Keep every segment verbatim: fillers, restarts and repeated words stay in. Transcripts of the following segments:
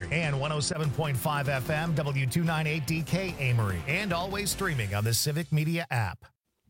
and one oh seven point five F M, W two ninety-eight D K Amory, and always streaming on the Civic Media app.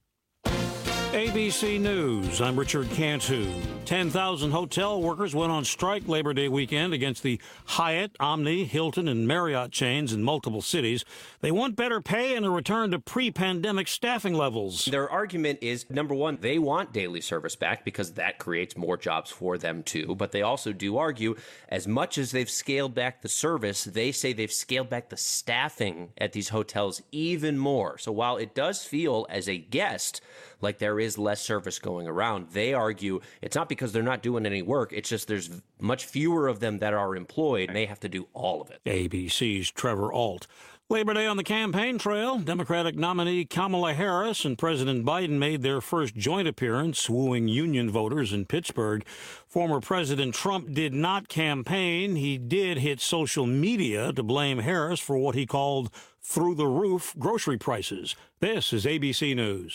A B C News, I'm Richard Cantu. ten thousand hotel workers went on strike Labor Day weekend against the Hyatt, Omni, Hilton, and Marriott chains in multiple cities. They want better pay and a return to pre-pandemic staffing levels. Their argument is, number one, they want daily service back because that creates more jobs for them too. But they also do argue, as much as they've scaled back the service, they say they've scaled back the staffing at these hotels even more. So while it does feel as a guest like there is less service going around, they argue it's not because they're not doing any work. It's just there's much fewer of them that are employed, and they have to do all of it. A B C's Trevor Ault. Labor Day on the campaign trail, Democratic nominee Kamala Harris and President Biden made their first joint appearance, wooing union voters in Pittsburgh. Former President Trump did not campaign. He did hit social media to blame Harris for what he called through-the-roof grocery prices. This is A B C News.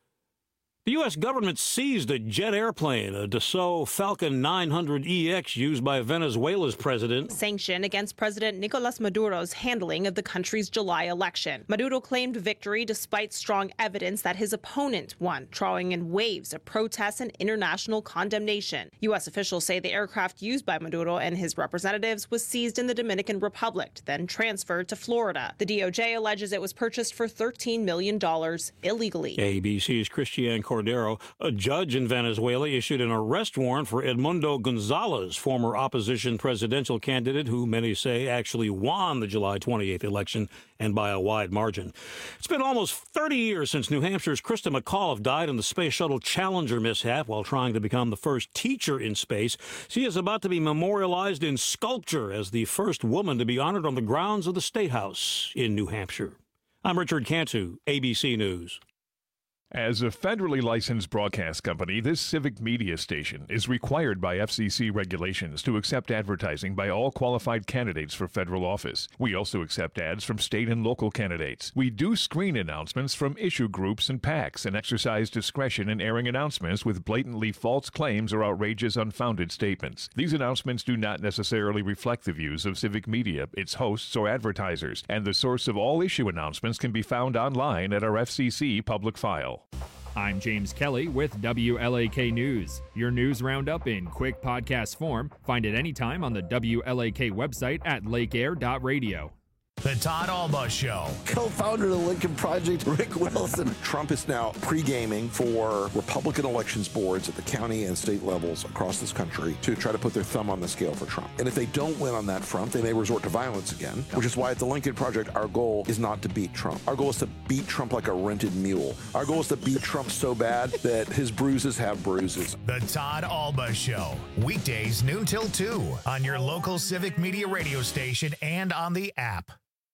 The U S government seized a jet airplane, a Dassault Falcon nine hundred E X used by Venezuela's president. Sanction against President Nicolas Maduro's handling of the country's July election. Maduro claimed victory despite strong evidence that his opponent won, drawing in waves of protests and international condemnation. U S officials say the aircraft used by Maduro and his representatives was seized in the Dominican Republic, then transferred to Florida. The D O J alleges it was purchased for thirteen million dollars illegally. A B C's Christiane Cordero. A judge in Venezuela issued an arrest warrant for Edmundo Gonzalez, former opposition presidential candidate who many say actually won the July twenty-eighth election, and by a wide margin. It's been almost thirty years since New Hampshire's Krista McAuliffe died in the Space Shuttle Challenger mishap while trying to become the first teacher in space. She is about to be memorialized in sculpture as the first woman to be honored on the grounds of the State House in New Hampshire. I'm Richard Cantu, A B C News. As a federally licensed broadcast company, this civic media station is required by F C C regulations to accept advertising by all qualified candidates for federal office. We also accept ads from state and local candidates. We do screen announcements from issue groups and PACs and exercise discretion in airing announcements with blatantly false claims or outrageous, unfounded statements. These announcements do not necessarily reflect the views of civic media, its hosts, or advertisers, and the source of all issue announcements can be found online at our F C C public file. I'm James Kelly with W L A K News. Your news roundup in quick podcast form. Find it anytime on the W L A K website at lake air dot radio. The Todd Alba Show. Co-founder of the Lincoln Project, Rick Wilson. Trump is now pre-gaming for Republican elections boards at the county and state levels across this country to try to put their thumb on the scale for Trump. And if they don't win on that front, they may resort to violence again, which is why at the Lincoln Project, our goal is not to beat Trump. Our goal is to beat Trump like a rented mule. Our goal is to beat Trump so bad that his bruises have bruises. The Todd Alba Show. Weekdays noon till two on your local Civic Media radio station and on the app.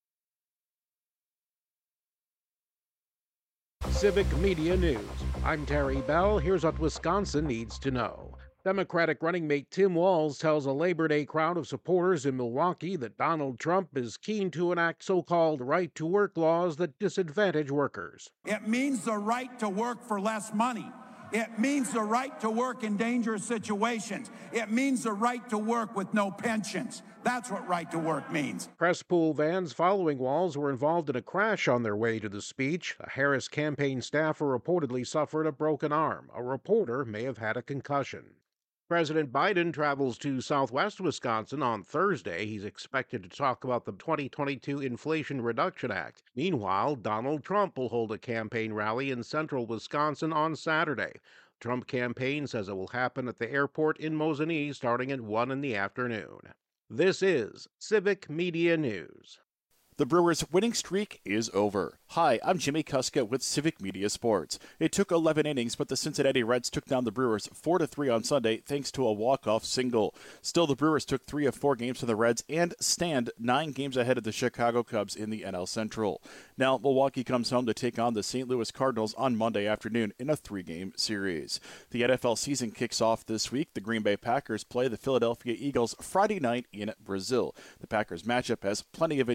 Civic Media News. I'm Terry Bell. Here's what Wisconsin needs to know. Democratic running mate Tim Walz tells a Labor Day crowd of supporters in Milwaukee that Donald Trump is keen to enact so-called right-to-work laws that disadvantage workers. It means the right to work for less money. It means the right to work in dangerous situations. It means the right to work with no pensions. That's what right to work means. Press pool vans following Walz were involved in a crash on their way to the speech. A Harris campaign staffer reportedly suffered a broken arm. A reporter may have had a concussion. President Biden travels to southwest Wisconsin on Thursday. He's expected to talk about the twenty twenty-two Inflation Reduction Act. Meanwhile, Donald Trump will hold a campaign rally in central Wisconsin on Saturday. Trump campaign says it will happen at the airport in Mosinee starting at one in the afternoon. This is Civic Media News. The Brewers' winning streak is over. Hi, I'm Jimmy Kuska with Civic Media Sports. It took eleven innings, but the Cincinnati Reds took down the Brewers four to three on Sunday thanks to a walk-off single. Still, the Brewers took three of four games from the Reds and stand nine games ahead of the Chicago Cubs in the N L Central. Now, Milwaukee comes home to take on the Saint Louis Cardinals on Monday afternoon in a three-game series. The N F L season kicks off this week. The Green Bay Packers play the Philadelphia Eagles Friday night in Brazil. The Packers matchup has plenty of intrigue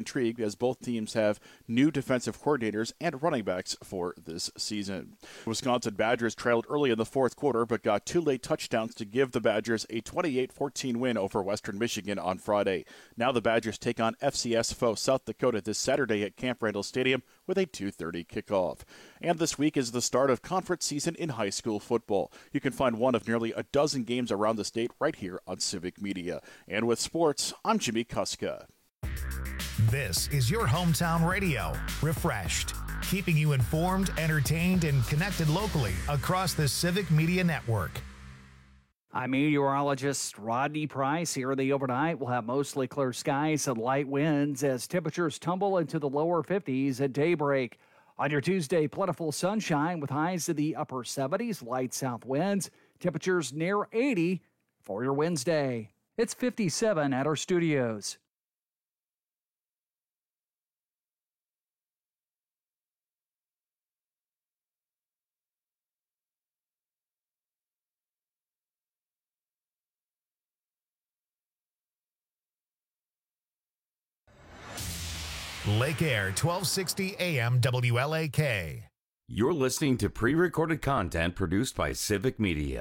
as both teams have new defensive coordinators and running backs for this season. Wisconsin Badgers trailed early in the fourth quarter, but got two late touchdowns to give the Badgers a twenty-eight fourteen win over Western Michigan on Friday. Now the Badgers take on F C S foe South Dakota this Saturday at Camp Randall Stadium with a two thirty kickoff. And this week is the start of conference season in high school football. You can find one of nearly a dozen games around the state right here on Civic Media. And with sports, I'm Jimmy Kuska. This is your hometown radio, Refreshed, keeping you informed, entertained, and connected locally across the Civic Media Network. I'm meteorologist Rodney Price. Here in the overnight, we'll have mostly clear skies and light winds as temperatures tumble into the lower fifties at daybreak. On your Tuesday, plentiful sunshine with highs in the upper seventies, light south winds, temperatures near eighty for your Wednesday. It's fifty-seven at our studios. Lake Air, twelve sixty A M W L A K. You're listening to pre-recorded content produced by Civic Media.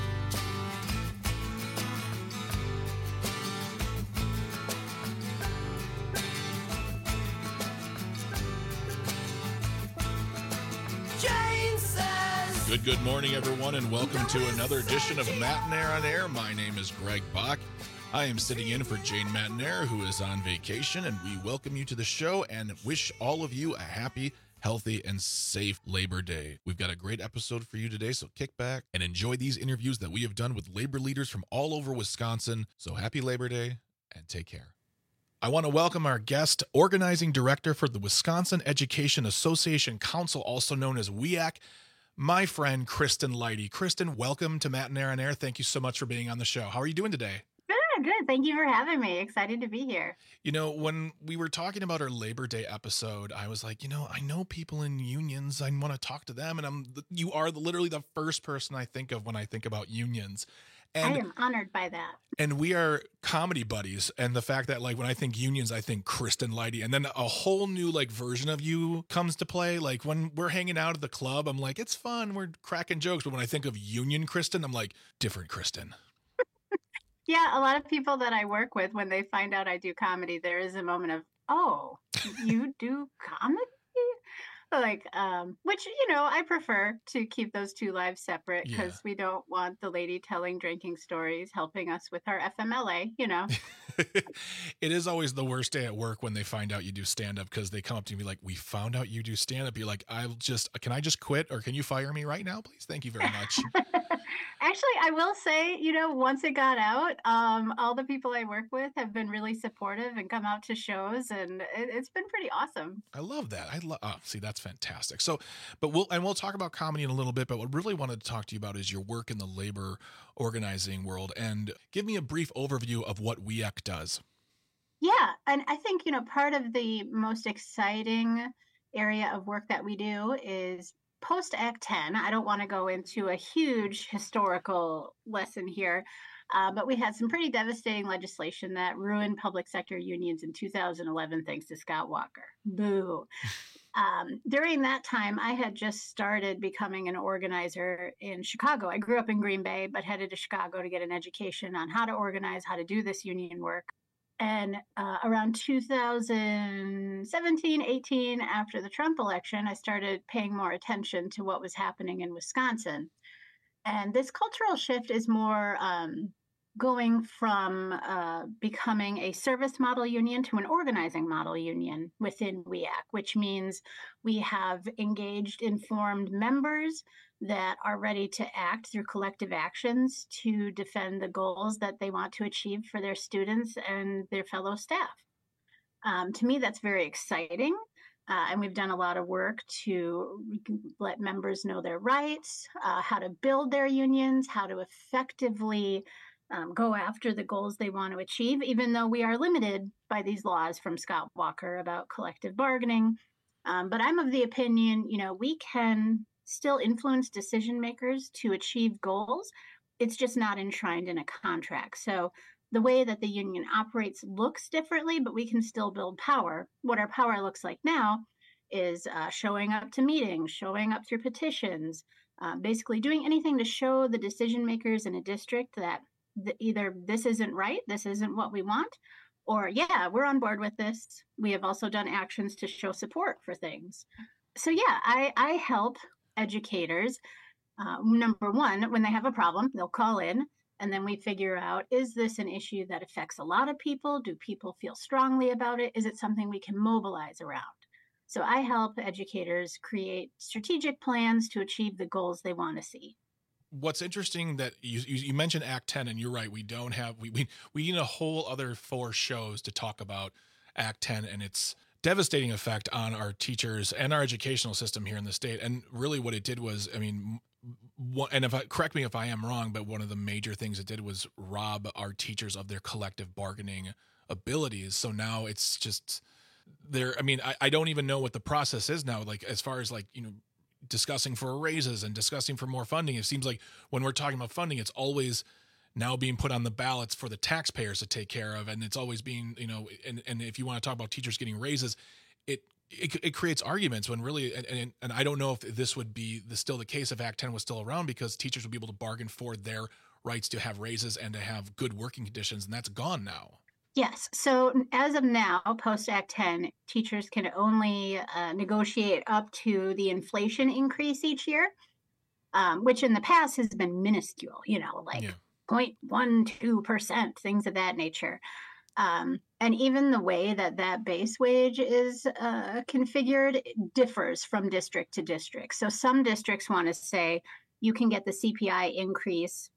Good, good morning, everyone, and welcome to another edition of Matinaire on Air. My name is Greg Bach. I am sitting in for Jane Matinaire, who is on vacation, and we welcome you to the show and wish all of you a happy, healthy, and safe Labor Day. We've got a great episode for you today, so kick back and enjoy these interviews that we have done with labor leaders from all over Wisconsin. So happy Labor Day, and take care. I want to welcome our guest, Organizing Director for the Wisconsin Education Association Council, also known as W E A C, my friend Kristen Leidy. Kristen, welcome to Matinaire on Air. Thank you so much for being on the show. How are you doing today? Good, good. Thank you for having me. Excited to be here. You know, when we were talking about our Labor Day episode, I was like, you know, I know people in unions. I want to talk to them. And I'm, you are literally the first person I think of when I think about unions. And, I am honored by that. And we are comedy buddies. And the fact that, like, when I think unions, I think Kristen Leidy. And then a whole new, like, version of you comes to play. Like, when we're hanging out at the club, I'm like, it's fun. We're cracking jokes. But when I think of union Kristen, I'm like, different Kristen. Yeah, a lot of people that I work with, when they find out I do comedy, there is a moment of, oh, you do comedy? Like, um, which, you know, I prefer to keep those two lives separate because yeah. we don't want the lady telling drinking stories helping us with our F M L A, you know. It is always the worst day at work when they find out you do stand-up because they come up to me like, we found out you do stand-up. You're like, I'll just, can I just quit or can you fire me right now, please? Thank you very much. Actually, I will say, you know, once it got out, um, all the people I work with have been really supportive and come out to shows, and it, it's been pretty awesome. I love that. I love. Oh, see, that's fantastic. So, but we'll and we'll talk about comedy in a little bit. But what I really wanted to talk to you about is your work in the labor organizing world, and give me a brief overview of what W E A C does. Yeah, and I think, you know, part of the most exciting area of work that we do is post-Act ten. I don't want to go into a huge historical lesson here, uh, but we had some pretty devastating legislation that ruined public sector unions in two thousand eleven, thanks to Scott Walker. Boo. Um, during that time, I had just started becoming an organizer in Chicago. I grew up in Green Bay, but headed to Chicago to get an education on how to organize, how to do this union work. And uh, around two thousand seventeen, eighteen, after the Trump election, I started paying more attention to what was happening in Wisconsin. And this cultural shift is more um, going from uh, becoming a service model union to an organizing model union within W E A C, which means we have engaged, informed members that are ready to act through collective actions to defend the goals that they want to achieve for their students and their fellow staff. Um, to me, that's very exciting. Uh, and we've done a lot of work to let members know their rights, uh, how to build their unions, how to effectively um, go after the goals they want to achieve, even though we are limited by these laws from Scott Walker about collective bargaining. Um, but I'm of the opinion, you know, we can still influence decision makers to achieve goals. It's just not enshrined in a contract. So the way that the union operates looks differently, but we can still build power. What our power looks like now is uh, showing up to meetings, showing up through petitions, uh, basically doing anything to show the decision makers in a district that th- either this isn't right, this isn't what we want, or yeah, we're on board with this. We have also done actions to show support for things. So yeah, I, I help educators. Uh, number one, when they have a problem, they'll call in, and then we figure out, is this an issue that affects a lot of people? Do people feel strongly about it? Is it something we can mobilize around? So I help educators create strategic plans to achieve the goals they want to see. What's interesting that you, you you mentioned Act ten, and you're right. We don't have we we we need a whole other four shows to talk about Act ten and its devastating effect on our teachers and our educational system here in the state. And really, what it did was, I mean, what, and if I correct me if I am wrong, but one of the major things it did was rob our teachers of their collective bargaining abilities. So now it's just there. I mean, I, I don't even know what the process is now. Like as far as like you know. discussing for raises and discussing for more funding. It seems like when we're talking about funding, it's always now being put on the ballots for the taxpayers to take care of. And it's always being, you know, and, and if you want to talk about teachers getting raises, it, it, it creates arguments when really, and, and, and I don't know if this would be the, still the case if Act ten was still around, because teachers would be able to bargain for their rights to have raises and to have good working conditions. And that's gone now. Yes. So as of now, post Act ten, teachers can only uh, negotiate up to the inflation increase each year, um, which in the past has been minuscule, you know, like yeah. zero point one two percent, things of that nature. Um, and even the way that that base wage is uh, configured differs from district to district. So some districts want to say you can get the C P I increase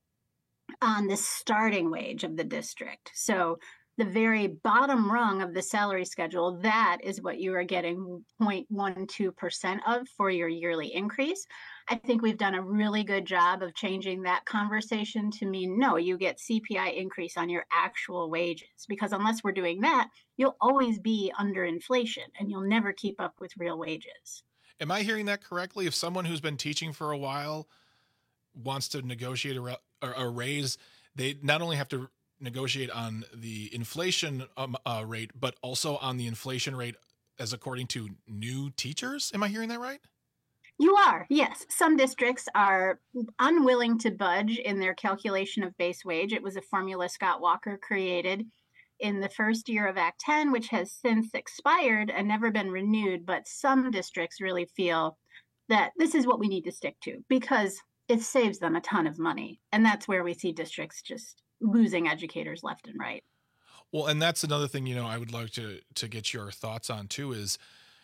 on the starting wage of the district. So the very bottom rung of the salary schedule, that is what you are getting zero point one two percent of for your yearly increase. I think we've done a really good job of changing that conversation to mean, no, you get C P I increase on your actual wages, because unless we're doing that, you'll always be under inflation and you'll never keep up with real wages. Am I hearing that correctly? If someone who's been teaching for a while wants to negotiate a, a raise, they not only have to negotiate on the inflation um, uh, rate, but also on the inflation rate as according to new teachers. Am I hearing that right? You are, yes. Some districts are unwilling to budge in their calculation of base wage. It was a formula Scott Walker created in the first year of Act ten, which has since expired and never been renewed. But some districts really feel that this is what we need to stick to because it saves them a ton of money. And that's where we see districts just losing educators left and right. Well, and that's another thing, you know, I would like to to get your thoughts on too is,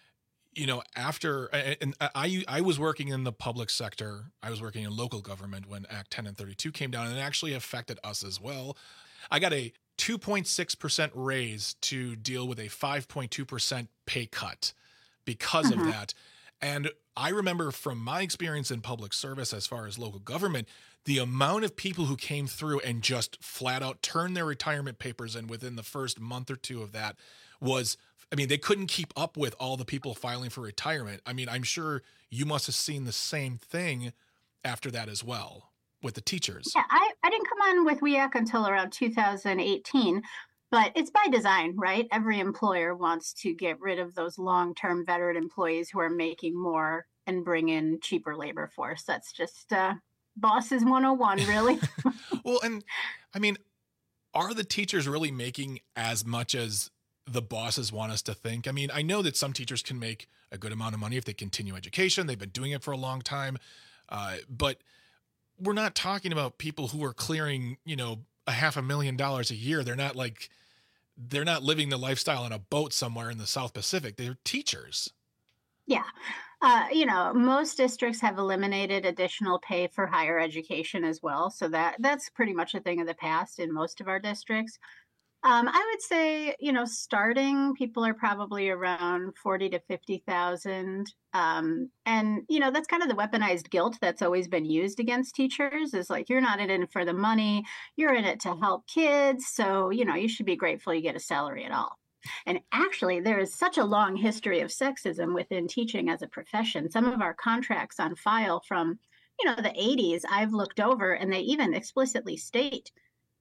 you know, after, and I I was working in the public sector, I was working in local government when Act ten and thirty-two came down, and it actually affected us as well. I got a two point six percent raise to deal with a five point two percent pay cut because mm-hmm. of that. And I remember from my experience in public service as far as local government, the amount of people who came through and just flat out turned their retirement papers in within the first month or two of that was, I mean, they couldn't keep up with all the people filing for retirement. I mean, I'm sure you must have seen the same thing after that as well with the teachers. Yeah, I, I didn't come on with W E A C until around two thousand eighteen, but it's by design, right? Every employer wants to get rid of those long-term veteran employees who are making more and bring in cheaper labor force. That's just uh, bosses one oh one, really. Well, and I mean, are the teachers really making as much as the bosses want us to think? I mean, I know that some teachers can make a good amount of money if they continue education. They've been doing it for a long time. Uh, but we're not talking about people who are clearing, you know, a half a million dollars a year. They're not like, they're not living the lifestyle on a boat somewhere in the South Pacific. They're teachers. Yeah. Uh, you know, most districts have eliminated additional pay for higher education as well. So that that's pretty much a thing of the past in most of our districts. Um, I would say, you know, starting people are probably around forty to fifty thousand. Um, and, you know, that's kind of the weaponized guilt that's always been used against teachers is like, you're not in it for the money, you're in it to help kids. So, you know, you should be grateful you get a salary at all. And actually, there is such a long history of sexism within teaching as a profession. Some of our contracts on file from, you know, the eighties, I've looked over and they even explicitly state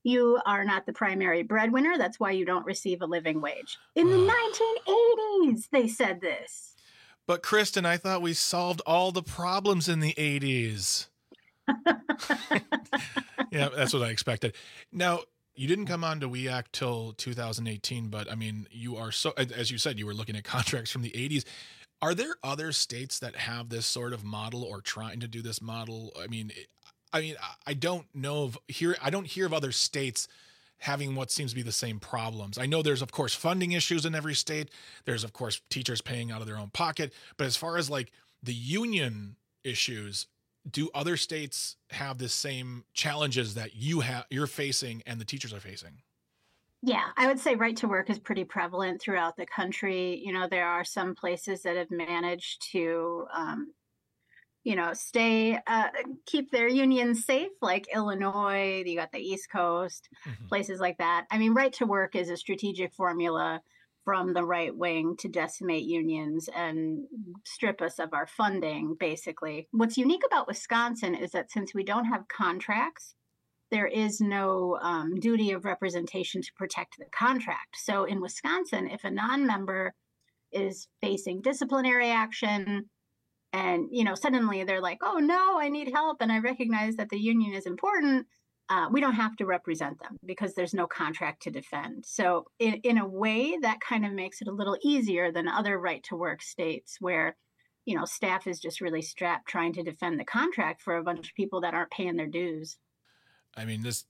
You are not the primary breadwinner. That's why you don't receive a living wage. In the nineteen eighties, they said this. But Kristen, I thought we solved all the problems in the eighties. Yeah, that's what I expected. Now, you didn't come on to W E A C till two thousand eighteen, but I mean, you are so, as you said, you were looking at contracts from the eighties. Are there other states that have this sort of model or trying to do this model? I mean, I mean, I don't know of here. I don't hear of other states having what seems to be the same problems. I know there's, of course, funding issues in every state. There's, of course, teachers paying out of their own pocket. But as far as like the union issues, do other states have the same challenges that you have, you're facing and the teachers are facing? Yeah, I would say right to work is pretty prevalent throughout the country. You know, there are some places that have managed to, um, you know, stay, uh, keep their unions safe, like Illinois, you got the East Coast, mm-hmm. places like that. I mean, right to work is a strategic formula from the right wing to decimate unions and strip us of our funding, basically. What's unique about Wisconsin is that since we don't have contracts, there is no um, duty of representation to protect the contract. So in Wisconsin, if a non-member is facing disciplinary action and, you know, suddenly they're like, oh, no, I need help and I recognize that the union is important, Uh, we don't have to represent them because there's no contract to defend. So in, in a way, that kind of makes it a little easier than other right-to-work states where, you know, staff is just really strapped trying to defend the contract for a bunch of people that aren't paying their dues. I mean, this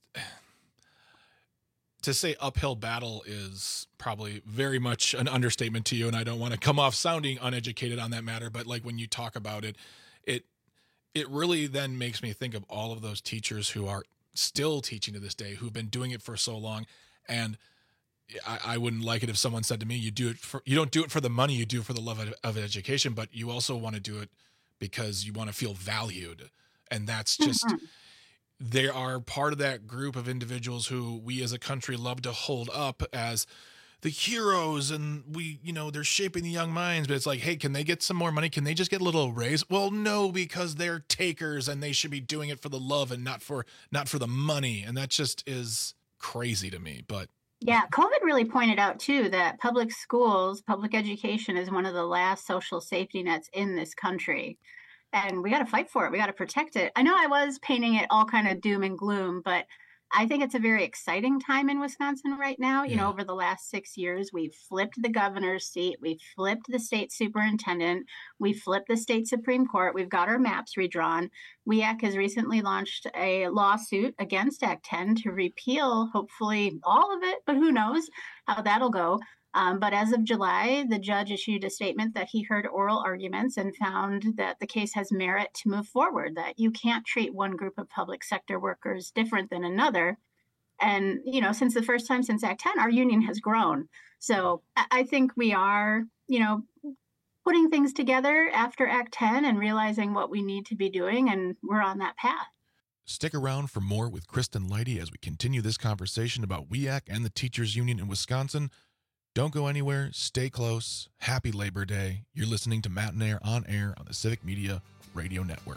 to say uphill battle is probably very much an understatement to you, and I don't want to come off sounding uneducated on that matter, but like when you talk about it, it it really then makes me think of all of those teachers who are still teaching to this day, who've been doing it for so long. And I, I wouldn't like it if someone said to me, you do it for, you don't do it for the money, you do it for the love of, of education, but you also want to do it because you want to feel valued. And that's just, mm-hmm. they are part of that group of individuals who we as a country love to hold up as the heroes, and we, you know, they're shaping the young minds, but it's like, hey, can they get some more money? Can they just get a little raise? Well, no, because they're takers and they should be doing it for the love and not for, not for the money. And that just is crazy to me. But yeah, COVID really pointed out too, that public schools, public education is one of the last social safety nets in this country. And we got to fight for it. We got to protect it. I know I was painting it all kind of doom and gloom, but I think it's a very exciting time in Wisconsin right now. You yeah. know, over the last six years, we've flipped the governor's seat. We've flipped the state superintendent. We flipped the state Supreme Court. We've got our maps redrawn. W E A C has recently launched a lawsuit against Act ten to repeal, hopefully all of it, but who knows how that'll go. Um, but as of July, the judge issued a statement that he heard oral arguments and found that the case has merit to move forward, that you can't treat one group of public sector workers different than another. And, you know, since the first time since Act ten, our union has grown. So I think we are, you know, putting things together after Act ten and realizing what we need to be doing, and we're on that path. Stick around for more with Kristen Leidy as we continue this conversation about W E A C and the teachers union in Wisconsin. Don't go anywhere. Stay close. Happy Labor Day. You're listening to Matt and Air on air on the Civic Media Radio Network.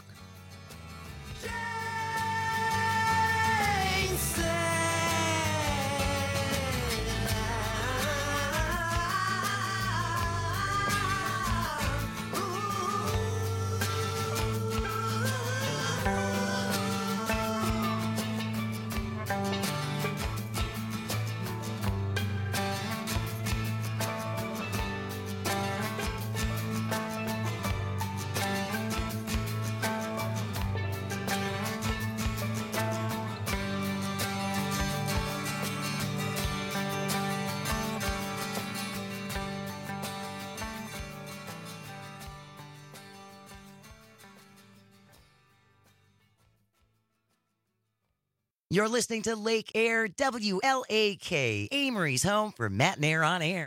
You're listening to Lake Air, W L A K, Amory's home for Matt and Air on Air. The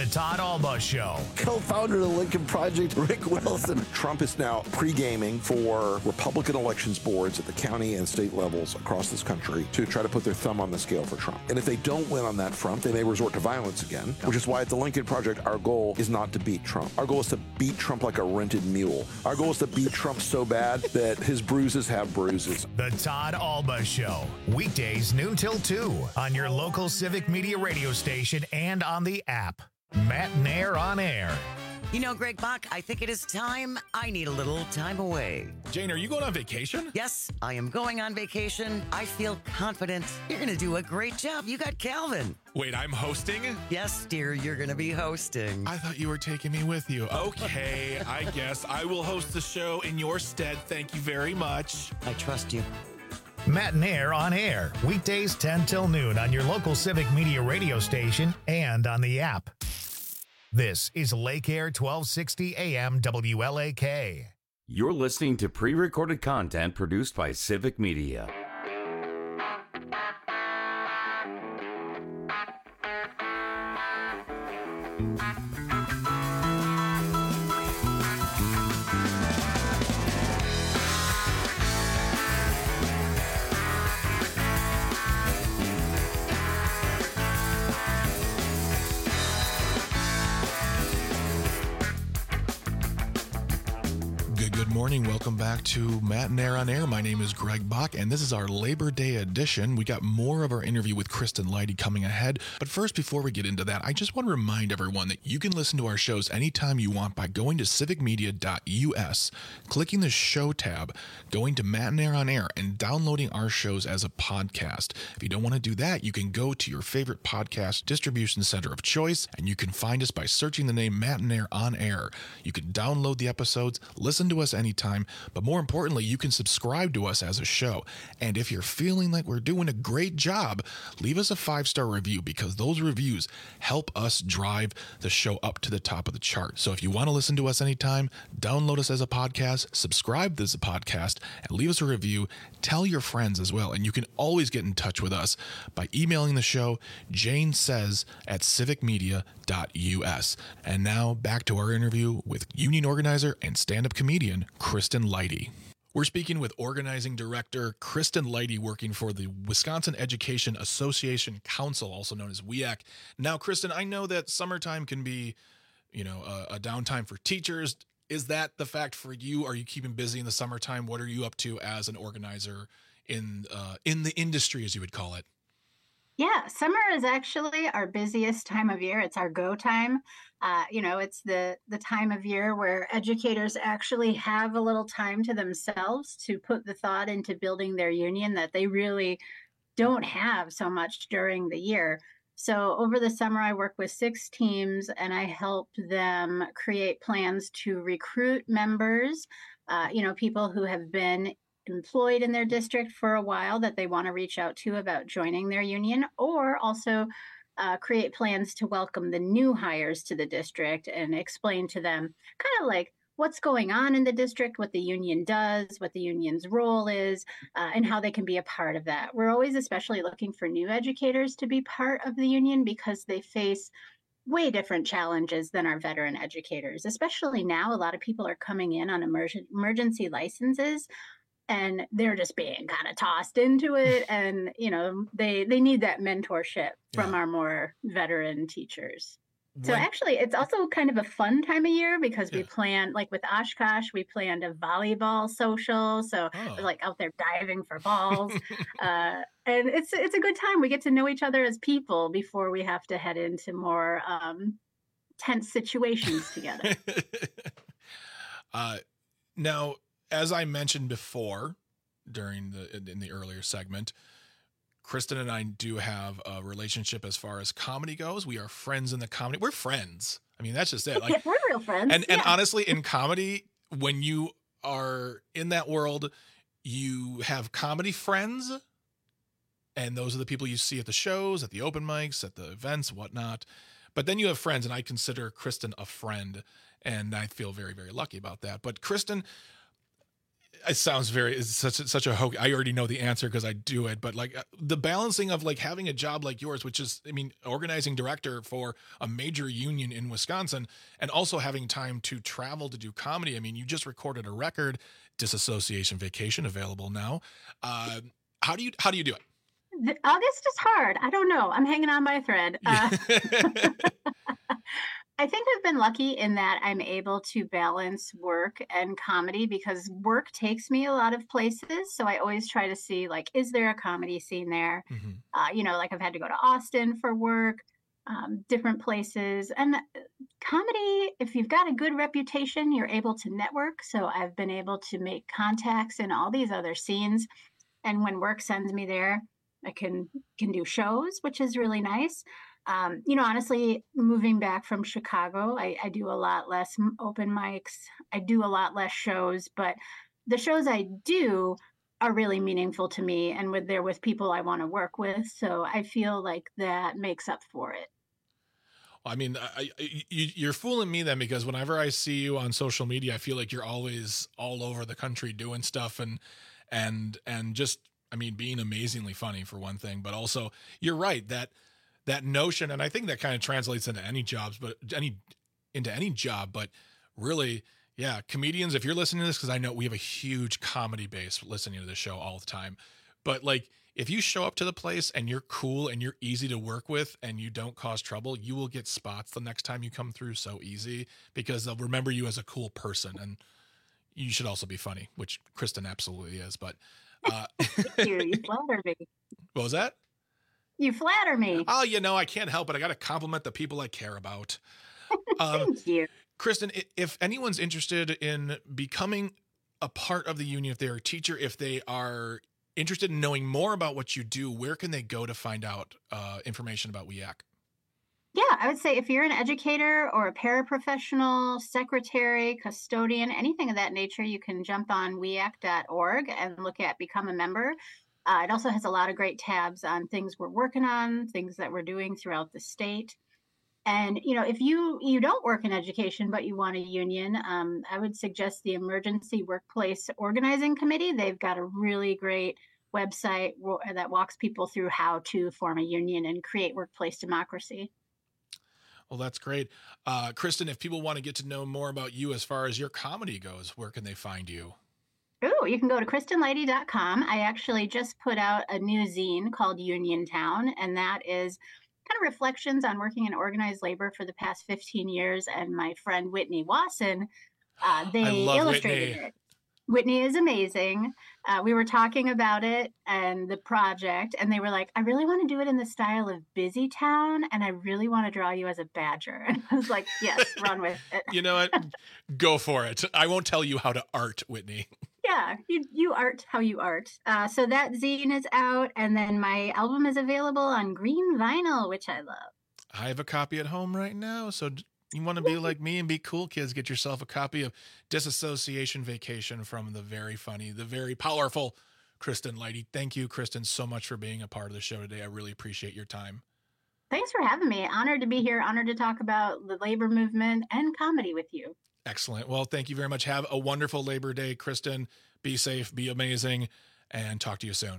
The Todd Alba Show. Co-founder of the Lincoln Project, Rick Wilson. Trump is now pre-gaming for Republican elections boards at the county and state levels across this country to try to put their thumb on the scale for Trump. And if they don't win on that front, they may resort to violence again, which is why at the Lincoln Project, our goal is not to beat Trump. Our goal is to beat Trump like a rented mule. Our goal is to beat Trump so bad that his bruises have bruises. The Todd Alba Show. Weekdays noon till two on your local Civic Media radio station and on the app. Matt Nair on air. You know, Greg Bach, I think it is time. I need a little time away. Jane, are you going on vacation? Yes, I am going on vacation. I feel confident. You're going to do a great job. You got Calvin. Wait, I'm hosting? Yes, dear, you're going to be hosting. I thought you were taking me with you. Okay, I guess I will host the show in your stead. Thank you very much. I trust you. Matt Nair on air. Weekdays ten till noon on your local Civic Media radio station and on the app. This is Lake Air twelve sixty A M W L A K. You're listening to pre-recorded content produced by Civic Media. Morning. Welcome back to Matt Nair on Air. My name is Greg Bach, and this is our Labor Day edition. We got more of our interview with Kristen Leidy coming ahead. But first, before we get into that, I just want to remind everyone that you can listen to our shows anytime you want by going to civic media dot U S, clicking the show tab, going to Matt Nair on Air, and downloading our shows as a podcast. If you don't want to do that, you can go to your favorite podcast distribution center of choice, and you can find us by searching the name Matt Nair on Air. You can download the episodes, listen to us anytime. Time, but more importantly, you can subscribe to us as a show. And if you're feeling like we're doing a great job, leave us a five-star review, because those reviews help us drive the show up to the top of the chart. So if you want to listen to us anytime, download us as a podcast, subscribe as a podcast, and leave us a review. Tell your friends as well. And you can always get in touch with us by emailing the show, Jane says at civic media dot U S. And now back to our interview with union organizer and stand-up comedian Kristen Leidy. We're speaking with organizing director Kristen Leidy, working for the Wisconsin Education Association Council, also known as W E A C. Now, Kristen, I know that summertime can be, you know, a, a downtime for teachers. Is that the fact for you? Are you keeping busy in the summertime? What are you up to as an organizer in uh, in the industry, as you would call it? Yeah, summer is actually our busiest time of year. It's our go time. Uh, you know, it's the the time of year where educators actually have a little time to themselves to put the thought into building their union that they really don't have so much during the year. So over the summer, I work with six teams and I help them create plans to recruit members, uh, you know, people who have been employed in their district for a while that they want to reach out to about joining their union, or also uh, create plans to welcome the new hires to the district and explain to them kind of like what's going on in the district, what the union does, what the union's role is, uh, and how they can be a part of that. We're always especially looking for new educators to be part of the union because they face way different challenges than our veteran educators. Especially now, a lot of people are coming in on emerg- emergency licenses, and they're just being kind of tossed into it. And, you know, they, they need that mentorship from yeah. our more veteran teachers. So when, actually, it's also kind of a fun time of year because yeah. we plan, like with Oshkosh, we planned a volleyball social. So oh. we're like out there diving for balls. uh, and it's it's a good time. We get to know each other as people before we have to head into more um, tense situations together. uh, now, as I mentioned before during the in the earlier segment, Kristen and I do have a relationship as far as comedy goes. We are friends in the comedy. We're friends. I mean, that's just it. Like, yeah, we're real friends. And yeah. and honestly, in comedy, when you are in that world, you have comedy friends, and those are the people you see at the shows, at the open mics, at the events, whatnot. But then you have friends, and I consider Kristen a friend, and I feel very, very lucky about that. But Kristen, it sounds very, it's such a, such a hokey. I already know the answer because I do it, but like the balancing of like having a job like yours, which is, I mean, organizing director for a major union in Wisconsin, and also having time to travel to do comedy. I mean, you just recorded a record, Disassociation Vacation, available now. Uh, how do you, how do you do it? August is hard. I don't know. I'm hanging on by a thread. Uh, I think I've been lucky in that I'm able to balance work and comedy because work takes me a lot of places. So I always try to see, like, is there a comedy scene there? Mm-hmm. Uh, you know, like I've had to go to Austin for work, um, different places. And comedy, if you've got a good reputation, you're able to network. So I've been able to make contacts in all these other scenes. And when work sends me there, I can can do shows, which is really nice. Um, you know, honestly, moving back from Chicago, I, I do a lot less open mics. I do a lot less shows, but the shows I do are really meaningful to me, and with they're with people I want to work with. So I feel like that makes up for it. I mean, I, I, you, you're fooling me then, because whenever I see you on social media, I feel like you're always all over the country doing stuff and and and just, I mean, being amazingly funny for one thing, but also you're right that. That notion, and I think that kind of translates into any jobs, but any into any job, but really, yeah, comedians, if you're listening to this, because I know we have a huge comedy base listening to the show all the time, but like if you show up to the place and you're cool and you're easy to work with and you don't cause trouble, you will get spots the next time you come through so easy, because they'll remember you as a cool person. And you should also be funny, which Kristen absolutely is. But uh, you, you flatter me. What was that? You flatter me. Oh, you know, I can't help it. I got to compliment the people I care about. Um, Thank you. Kristen, if anyone's interested in becoming a part of the union, if they're a teacher, if they are interested in knowing more about what you do, where can they go to find out uh, information about W E A C? Yeah, I would say if you're an educator or a paraprofessional, secretary, custodian, anything of that nature, you can jump on W E A C dot org and look at Become a Member. Uh, it also has a lot of great tabs on things we're working on, things that we're doing throughout the state. And, you know, if you, you don't work in education, but you want a union, um, I would suggest the Emergency Workplace Organizing Committee. They've got a really great website w- that walks people through how to form a union and create workplace democracy. Well, that's great. Uh, Kristen, if people want to get to know more about you as far as your comedy goes, where can they find you? Oh, you can go to kristen lighty dot com. I actually just put out a new zine called Uniontown, and that is kind of reflections on working in organized labor for the past fifteen years. And my friend Whitney Wasson, uh, they illustrated Whitney. it. Whitney is amazing. Uh, we were talking about it and the project, and they were like, I really want to do it in the style of Busy Town, and I really want to draw you as a badger. And I was like, yes, run with it. You know what? Go for it. I won't tell you how to art, Whitney. Yeah, you, you art how you art. Uh, so that zine is out, and then my album is available on green vinyl, which I love. I have a copy at home right now, so you want to be like me and be cool, kids, get yourself a copy of Disassociation Vacation from the very funny, the very powerful Kristen Lighty. Thank you, Kristen, so much for being a part of the show today. I really appreciate your time. Thanks for having me. Honored to be here. Honored to talk about the labor movement and comedy with you. Excellent. Well, thank you very much. Have a wonderful Labor Day, Kristen. Be safe, be amazing, and talk to you soon.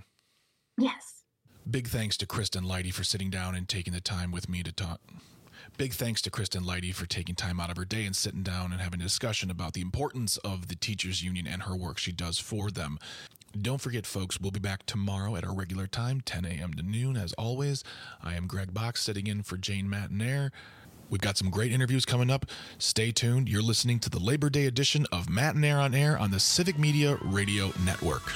Yes. Big thanks to Kristen Lighty for sitting down and taking the time with me to talk. Big thanks to Kristen Lighty for taking time out of her day and sitting down and having a discussion about the importance of the teachers union and her work she does for them. Don't forget, folks, we'll be back tomorrow at our regular time, ten a.m. to noon. As always, I am Greg Box, sitting in for Jane Matinaire. We've got some great interviews coming up. Stay tuned. You're listening to the Labor Day edition of Matinaire on Air on the Civic Media Radio Network.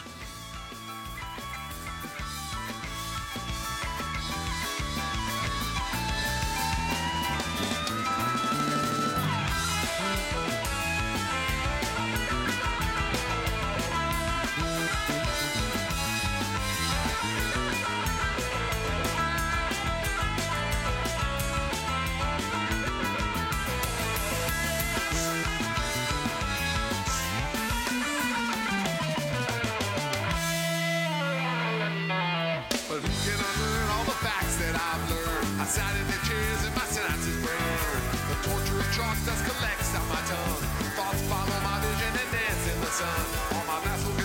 Chalk dust collects on my tongue. Thoughts follow my vision and dance in the sun. All my vessels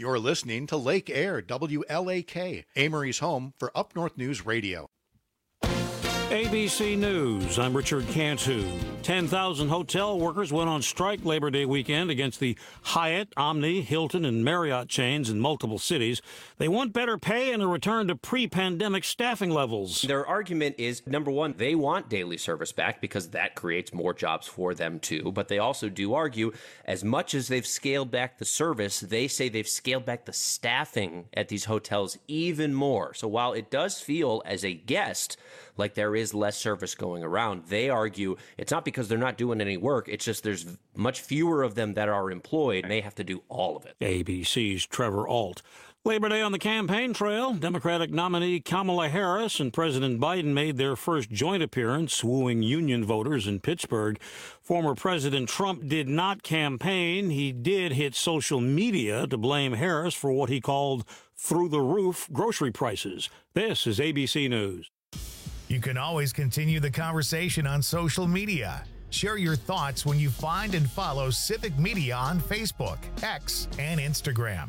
You're listening to Lake Air, W L A K, Amory's home for Up North News Radio. A B C News, I'm Richard Cantu. ten thousand hotel workers went on strike Labor Day weekend against the Hyatt, Omni, Hilton, and Marriott chains in multiple cities. They want better pay and a return to pre-pandemic staffing levels. Their argument is, number one, they want daily service back because that creates more jobs for them too. But they also do argue, as much as they've scaled back the service, they say they've scaled back the staffing at these hotels even more. So while it does feel as a guest like there is less service going around, they argue it's not because they're not doing any work. It's just there's much fewer of them that are employed, and they have to do all of it. A B C's Trevor Ault. Labor Day on the campaign trail, Democratic nominee Kamala Harris and President Biden made their first joint appearance, wooing union voters in Pittsburgh. Former President Trump did not campaign. He did hit social media to blame Harris for what he called through-the-roof grocery prices. This is A B C News. You can always continue the conversation on social media. Share your thoughts when you find and follow Civic Media on Facebook, X, and Instagram.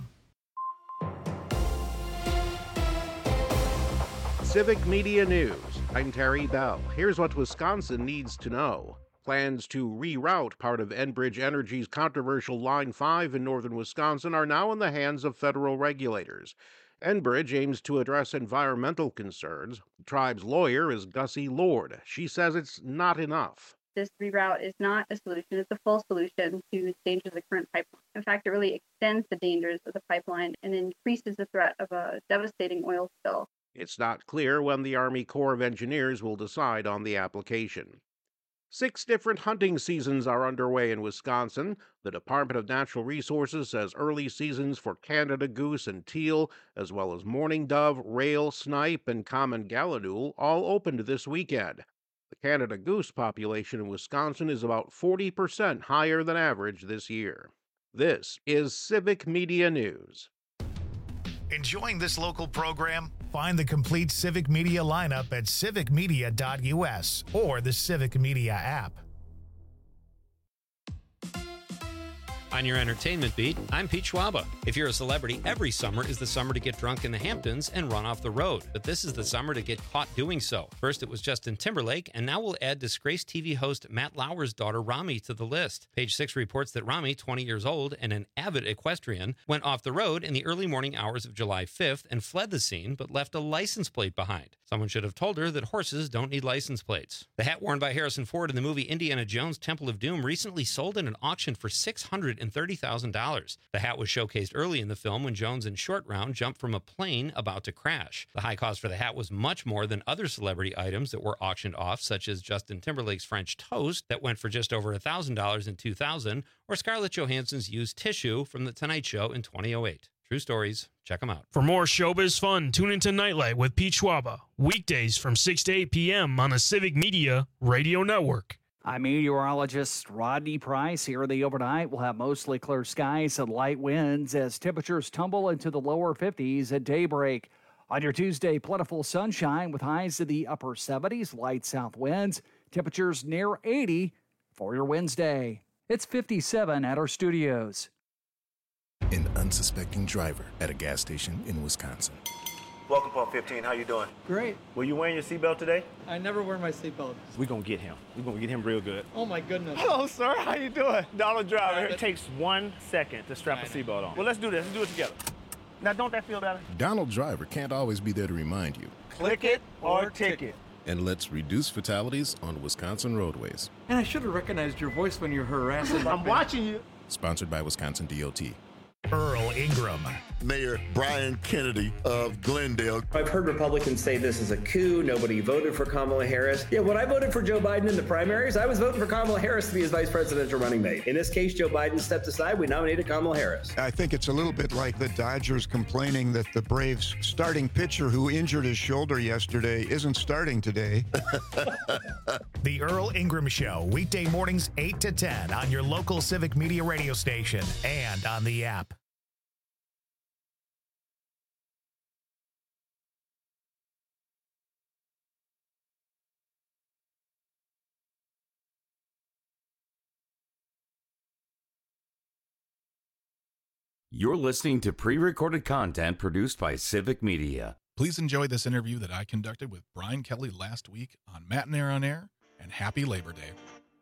Civic Media News. I'm Terry Bell. Here's what Wisconsin needs to know. Plans to reroute part of Enbridge Energy's controversial Line five in northern Wisconsin are now in the hands of federal regulators. Enbridge aims to address environmental concerns. The tribe's lawyer is Gussie Lord. She says it's not enough. This reroute is not a solution. It's a full solution to the dangers of the current pipeline. In fact, it really extends the dangers of the pipeline and increases the threat of a devastating oil spill. It's not clear when the Army Corps of Engineers will decide on the application. Six different hunting seasons are underway in Wisconsin. The Department of Natural Resources says early seasons for Canada goose and teal, as well as mourning dove, rail, snipe, and common gallinule, all opened this weekend. The Canada goose population in Wisconsin is about forty percent higher than average this year. This is Civic Media News. Enjoying this local program? Find the complete Civic Media lineup at civic media dot u s or the Civic Media app. On your entertainment beat, I'm Pete Schwaba. If you're a celebrity, every summer is the summer to get drunk in the Hamptons and run off the road. But this is the summer to get caught doing so. First, it was Justin Timberlake, and now we'll add disgraced T V host Matt Lauer's daughter, Rami, to the list. Page Six reports that Rami, twenty years old and an avid equestrian, went off the road in the early morning hours of July fifth and fled the scene, but left a license plate behind. Someone should have told her that horses don't need license plates. The hat worn by Harrison Ford in the movie Indiana Jones Temple of Doom recently sold in an auction for six hundred thirty thousand dollars. The hat was showcased early in the film when Jones and Short Round jumped from a plane about to crash. The high cost for the hat was much more than other celebrity items that were auctioned off, such as Justin Timberlake's French toast that went for just over one thousand dollars in two thousand, or Scarlett Johansson's used tissue from The Tonight Show in two thousand eight. True stories. Check them out. For more showbiz fun, tune into Nightlight with Pete Schwaba, weekdays from six to eight p.m. on the Civic Media Radio Network. I'm meteorologist Rodney Price. Here in the overnight, we'll have mostly clear skies and light winds as temperatures tumble into the lower fifties at daybreak. On your Tuesday, plentiful sunshine with highs in the upper seventies, light south winds, temperatures near eighty for your Wednesday. It's fifty-seven at our studios. An unsuspecting driver at a gas station in Wisconsin. Welcome, Pump fifteen. How you doing? Great. Were you wearing your seatbelt today? I never wear my seatbelt. We're going to get him. We're going to get him real good. Oh, my goodness. Hello, sir. How you doing? Donald Driver. It takes one second to strap a seatbelt on. Well, let's do this. Let's do it together. Now, don't that feel better? Donald Driver can't always be there to remind you. Click it or ticket. And let's reduce fatalities on Wisconsin roadways. And I should have recognized your voice when you're harassing. I'm watching you. Sponsored by Wisconsin D O T. Earl Ingram. Mayor Brian Kennedy of Glendale. I've heard Republicans say this is a coup. Nobody voted for Kamala Harris. Yeah, when I voted for Joe Biden in the primaries, I was voting for Kamala Harris to be his vice presidential running mate. In this case, Joe Biden stepped aside. We nominated Kamala Harris. I think it's a little bit like the Dodgers complaining that the Braves starting pitcher who injured his shoulder yesterday isn't starting today. The Earl Ingram Show, weekday mornings eight to ten on your local Civic Media radio station and on the app. You're listening to pre-recorded content produced by Civic Media. Please enjoy this interview that I conducted with Brian Kelly last week on Matt and Air on Air, and happy Labor Day.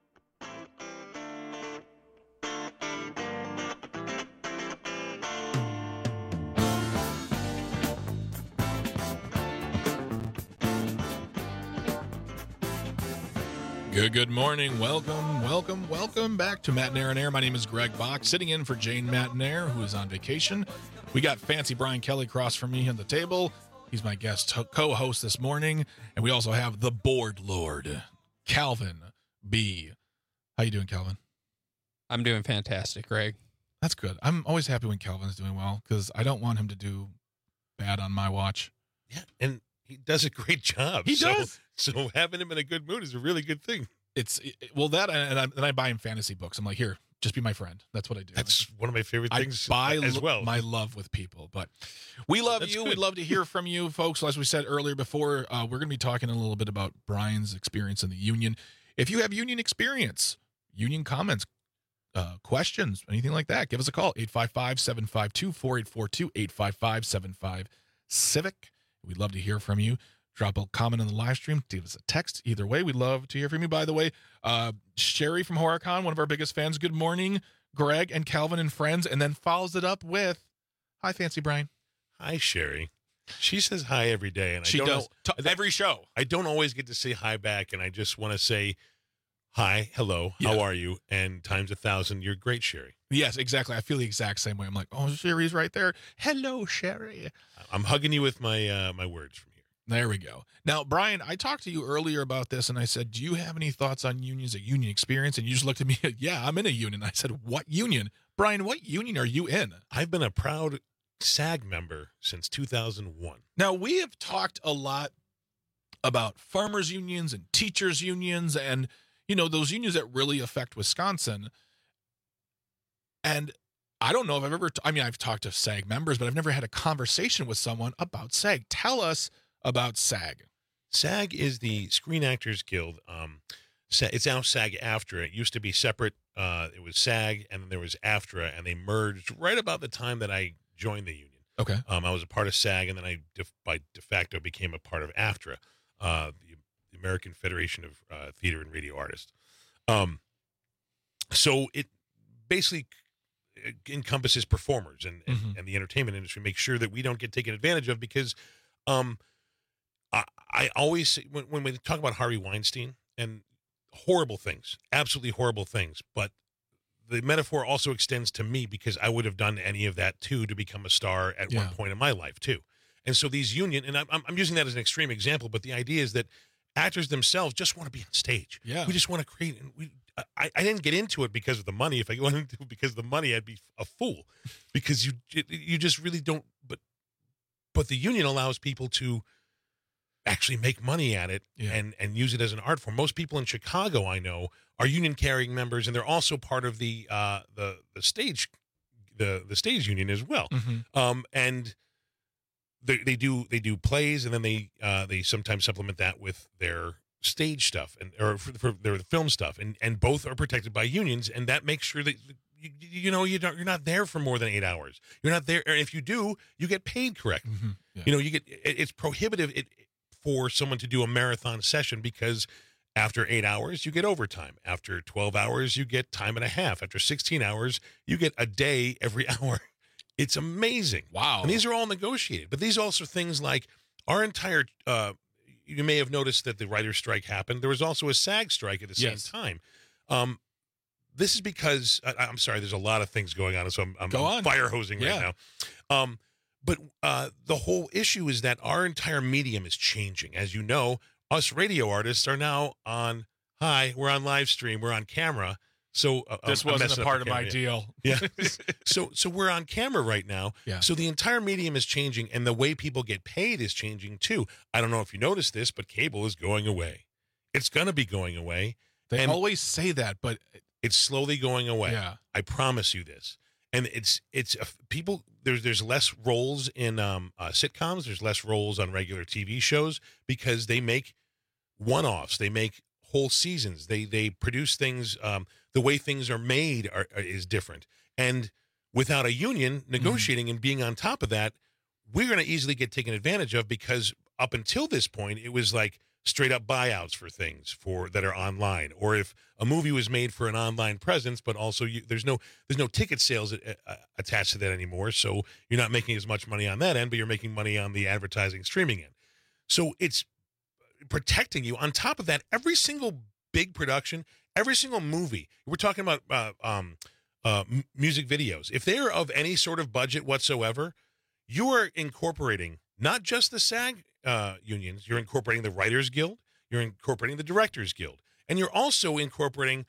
Good, good morning. Welcome, welcome, welcome back to Matt and Air on Air. My name is Greg Bach, sitting in for Jane Matinair, who is on vacation. We got fancy Brian Kelly across from me on the table. He's my guest co-host this morning. And we also have the board lord, Calvin B. How you doing, Calvin? I'm doing fantastic, Greg. That's good. I'm always happy when Calvin's doing well because I don't want him to do bad on my watch. Yeah, and he does a great job. He so, does. So having him in a good mood is a really good thing. It's it, well that and I, and I buy him fantasy books. I'm like, here, just be my friend. That's what I do. That's one of my favorite things I buy as well. My love with people, but we love That's you. good. We'd love to hear from you, folks. As we said earlier, before uh, we're going to be talking a little bit about Brian's experience in the union. If you have union experience, union comments, uh, questions, anything like that, give us a call eight five five, seven five two, four eight four two, eight five five, seven five Civic. We'd love to hear from you. Drop a comment on the live stream. Give us a text. Either way, we'd love to hear from you. By the way, uh, Sherry from HorrorCon, one of our biggest fans. Good morning, Greg and Calvin and friends. And then follows it up with, hi, Fancy Brian. Hi, Sherry. She says hi every day. and I She don't does. Know, T- every show. I don't always get to say hi back, and I just want to say hi, hello, Yeah. how are you? And times a thousand, you're great, Sherry. Yes, exactly. I feel the exact same way. I'm like, oh, Sherry's right there. Hello, Sherry. I'm hugging you with my uh, my words from here. There we go. Now, Brian, I talked to you earlier about this, and I said, do you have any thoughts on unions, a union experience? And you just looked at me, yeah, I'm in a union. I said, what union? Brian, what union are you in? I've been a proud SAG member since two thousand one. Now, we have talked a lot about farmers unions and teachers unions and, you know, those unions that really affect Wisconsin. And I don't know if I've ever, t- I mean, I've talked to SAG members, but I've never had a conversation with someone about SAG. Tell us about SAG. SAG is the Screen Actors Guild. Um, Sa- it's now SAG-AFTRA. It used to be separate. Uh, it was SAG, and then there was AFTRA, and they merged right about the time that I joined the union. Okay. Um, I was a part of SAG, and then I, de- by de facto, became a part of AFTRA, uh, the, the American Federation of uh, Theater and Radio Artists. Um, so it basically encompasses performers and, and, Mhm. and the entertainment industry. Make sure that we don't get taken advantage of because um, I, I always when, when we talk about Harvey Weinstein and horrible things, absolutely horrible things, but the metaphor also extends to me because I would have done any of that too to become a star at Yeah. one point in my life too. And so these union, and I'm, I'm using that as an extreme example, but the idea is that actors themselves just want to be on stage. Yeah. We just want to create, and we, I, I didn't get into it because of the money. If I went into it because of the money, I'd be a fool because you, you just really don't, but, but the union allows people to actually make money at it Yeah. and, and use it as an art form. Most people in Chicago, I know, are union carrying members, and they're also part of the, uh, the, the stage, the, the stage union as well. Mhm. Um, and they, they do, they do plays, and then they, uh, they sometimes supplement that with their stage stuff and, or for, for their film stuff. And, and both are protected by unions. And that makes sure that, you, you know, you don't, you're not there for more than eight hours. You're not there. And if you do, you get paid correctly. Mhm. Yeah. You know, you get, it, it's prohibitive it, for someone to do a marathon session because after eight hours, you get overtime. After twelve hours, you get time and a half. After sixteen hours, you get a day every hour. It's amazing. Wow. And these are all negotiated. But these also things like our entire, uh, you may have noticed that the writer's strike happened. There was also a SAG strike at the same Yes. time. Um, this is because, I, I'm sorry, there's a lot of things going on. So I'm, I'm, Go I'm on. fire hosing right Yeah. now. Um, But uh, the whole issue is that our entire medium is changing. As you know, us radio artists are now on, hi, we're on live stream, we're on camera. So uh, This I'm- I'm wasn't messing a up part the of my camera, deal. Yeah. yeah. so so we're on camera right now. Yeah. So the entire medium is changing, and the way people get paid is changing too. I don't know if you noticed this, but cable is going away. It's going to be going away. They And always say that, but it's slowly going away. Yeah. I promise you this. And it's it's uh, people. There's there's less roles in um, uh, sitcoms. There's less roles on regular T V shows because they make one-offs. They make whole seasons. They they produce things. Um, the way things are made are, are is different. And without a union negotiating mm-hmm. and being on top of that, we're going to easily get taken advantage of, because up until this point, it was like straight up buyouts for things for that are online, or if a movie was made for an online presence, but also you, there's no there's no ticket sales uh, attached to that anymore, so you're not making as much money on that end, but you're making money on the advertising streaming end. So it's protecting you. On top of that, every single big production, every single movie, we're talking about uh, um, uh, m- music videos, if they're of any sort of budget whatsoever, you are incorporating not just the SAG uh, unions, you're incorporating the Writers Guild, you're incorporating the Directors Guild, and you're also incorporating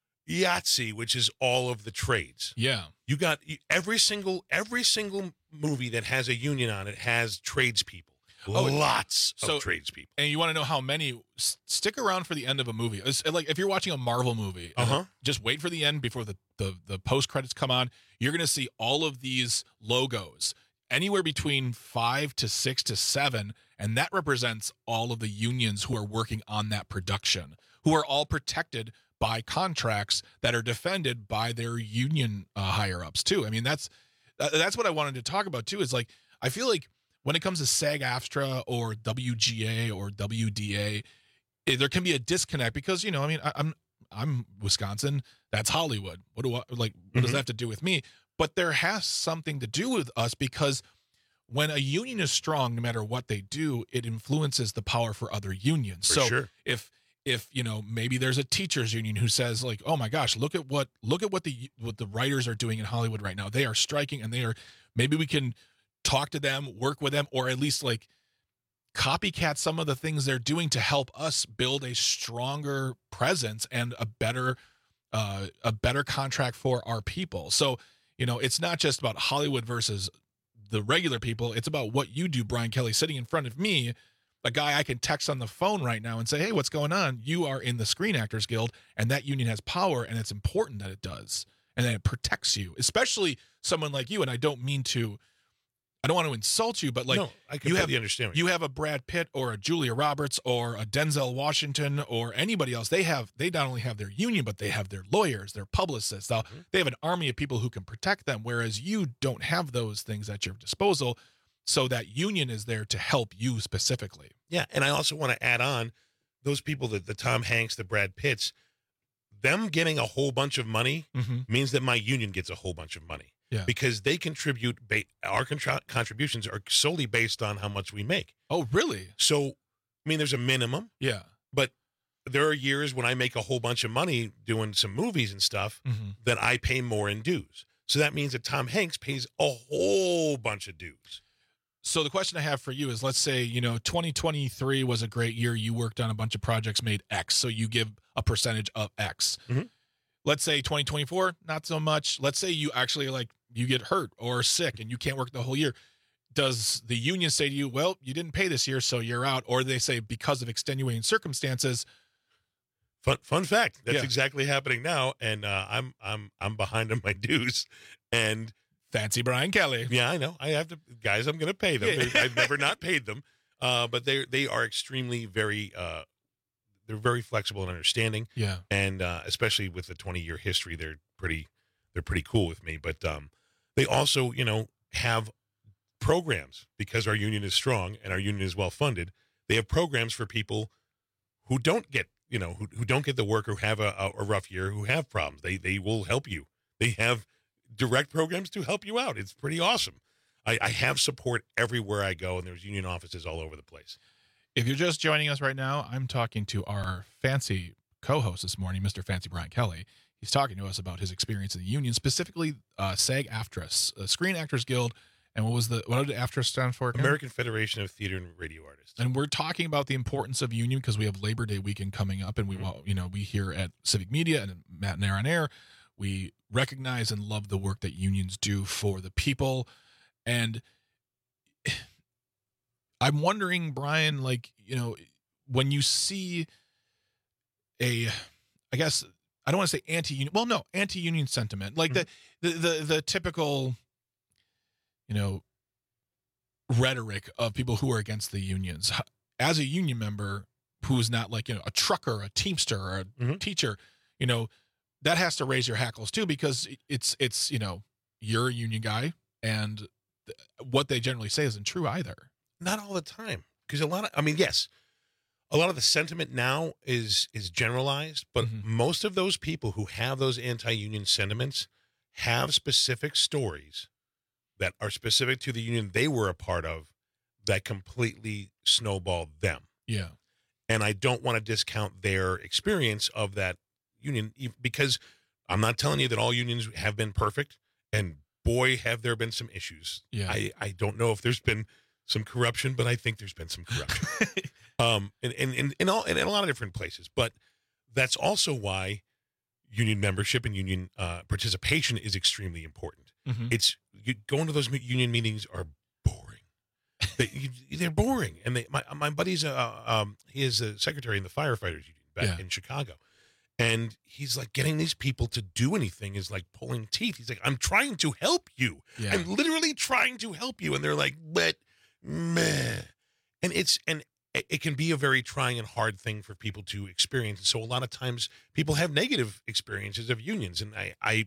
I A T S E, which is all of the trades. Yeah. You got every single every single movie that has a union on it has tradespeople. Oh, Lots so, of tradespeople. And you want to know how many? S- stick around for the end of a movie. It's like if you're watching a Marvel movie, uh-huh. just wait for the end before the, the, the post credits come on. You're going to see all of these logos, anywhere between five to six to seven, and that represents all of the unions who are working on that production, who are all protected by contracts that are defended by their union uh, higher ups too. I mean, that's uh, that's what I wanted to talk about too. Is like I feel like when it comes to SAG-AFTRA or W G A or W D A, it, there can be a disconnect because, you know, I mean, I, I'm I'm Wisconsin. That's Hollywood. What do I like? What mm-hmm. does that have to do with me? But there has something to do with us, because when a union is strong, no matter what they do, it influences the power for other unions. For so sure. if if you know maybe there's a teachers union who says like, oh my gosh, look at what look at what the what the writers are doing in Hollywood right now. They are striking, and they are maybe we can talk to them, work with them, or at least like copycat some of the things they're doing to help us build a stronger presence and a better uh, a better contract for our people. So, you know, it's not just about Hollywood versus the regular people. It's about what you do, Brian Kelly, sitting in front of me, a guy I can text on the phone right now and say, hey, what's going on? You are in the Screen Actors Guild, and that union has power, and it's important that it does, and that it protects you, especially someone like you. And I don't mean to I don't want to insult you, but like no, I you have, understand you have a Brad Pitt or a Julia Roberts or a Denzel Washington or anybody else. They have, they not only have their union, but they have their lawyers, their publicists. Now, mm-hmm. They have an army of people who can protect them, whereas you don't have those things at your disposal. So that union is there to help you specifically. Yeah. And I also want to add on those people, that the Tom Hanks, the Brad Pitts, them getting a whole bunch of money mm-hmm. means that my union gets a whole bunch of money. Yeah. Because they contribute, ba- our contra- contributions are solely based on how much we make. Oh, really? So, I mean, there's a minimum. Yeah. But there are years when I make a whole bunch of money doing some movies and stuff mm-hmm. that I pay more in dues. So that means that Tom Hanks pays a whole bunch of dues. So the question I have for you is, let's say, you know, twenty twenty-three was a great year. You worked on a bunch of projects, made X. So you give a percentage of X. Mm-hmm. Let's say twenty twenty-four, not so much. Let's say you actually like you get hurt or sick and you can't work the whole year. Does the union say to you, well, you didn't pay this year, so you're out? Or they say because of extenuating circumstances? Fun fun fact. That's Yeah. exactly happening now. And uh, I'm I'm I'm behind on my dues. And fancy Brian Kelly. Yeah, I know. I have to guys, I'm gonna pay them. They- I've never not paid them. Uh, but they they are extremely very uh they're very flexible and understanding. Yeah. And uh, especially with the twenty year history, they're pretty they're pretty cool with me. But um they also, you know, have programs because our union is strong and our union is well funded. They have programs for people who don't get, you know, who, who don't get the work or have a, a rough year, who have problems. They they will help you. They have direct programs to help you out. It's pretty awesome. I, I have support everywhere I go, and there's union offices all over the place. If you're just joining us right now, I'm talking to our fancy co-host this morning, Mister Fancy Brian Kelly. He's talking to us about his experience in the union, specifically uh, SAG-AFTRA, uh, Screen Actors Guild, and what was the what did AFTRA stand for? Again? American Federation of Theater and Radio Artists. And we're talking about the importance of union because we have Labor Day weekend coming up, and we, mm-hmm. you know, we here at Civic Media and Matt and Air on Air, we recognize and love the work that unions do for the people. And I'm wondering, Brian, like, you know, when you see a, I guess, I don't want to say anti-union, well, no, anti-union sentiment, like mm-hmm. the, the, the, the typical, you know, rhetoric of people who are against the unions. As a union member who's not like, you know, a trucker, a teamster, or a mm-hmm. teacher, you know, that has to raise your hackles too, because it's, it's, you know, you're a union guy, and th- what they generally say isn't true either. Not all the time, because a lot of, I mean, yes, a lot of the sentiment now is is generalized, but Mm-hmm. most of those people who have those anti-union sentiments have specific stories that are specific to the union they were a part of that completely snowballed them. Yeah. And I don't want to discount their experience of that union, e- because I'm not telling you that all unions have been perfect, and boy, have there been some issues. Yeah. I, I don't know if there's been some corruption, but I think there's been some corruption. um, in, in, in, in, all, in, in a lot of different places. But that's also why union membership and union uh, participation is extremely important. Mhm. It's you, going to those me- union meetings are boring. they, you, they're boring. And they, my my buddy's uh, um, he is a secretary in the firefighters union back Yeah. in Chicago, and he's like, getting these people to do anything is like pulling teeth. He's like, I'm trying to help you. Yeah. I'm literally trying to help you, and they're like, but meh. And it's and it it can be a very trying and hard thing for people to experience. So a lot of times people have negative experiences of unions, and I I,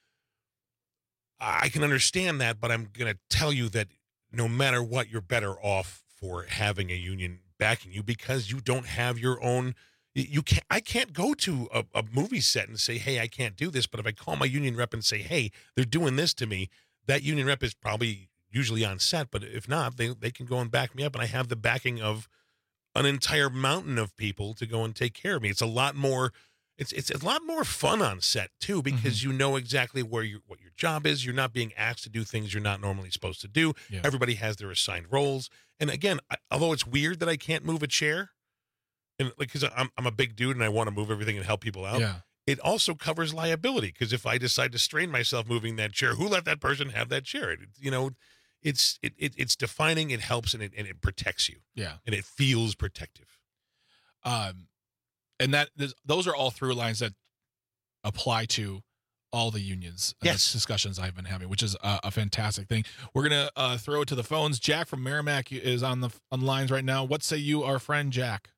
I can understand that, but I'm going to tell you that no matter what, you're better off for having a union backing you, because you don't have your own. You can't. I can't go to a, a movie set and say, "Hey, I can't do this." But if I call my union rep and say, "Hey, they're doing this to me," that union rep is probably usually on set. But if not, they they can go and back me up, and I have the backing of an entire mountain of people to go and take care of me. It's a lot more. It's it's a lot more fun on set too, because you know exactly where your what your job is. You're not being asked to do things you're not normally supposed to do. Yeah. Everybody has their assigned roles. And again, I, although it's weird that I can't move a chair, and like because I'm I'm a big dude and I want to move everything and help people out. Yeah. It also covers liability, because if I decide to strain myself moving that chair, who let that person have that chair? It, you know, it's it, it it's defining. It helps, and it and it protects you. Yeah. And it feels protective. Um, and that there's- those are all through lines that apply to all the unions. and Yes. the discussions I've been having, which is a, a fantastic thing. We're gonna uh, throw it to the phones. Jack from Merrimack is on the on the lines right now. What say you, our friend Jack?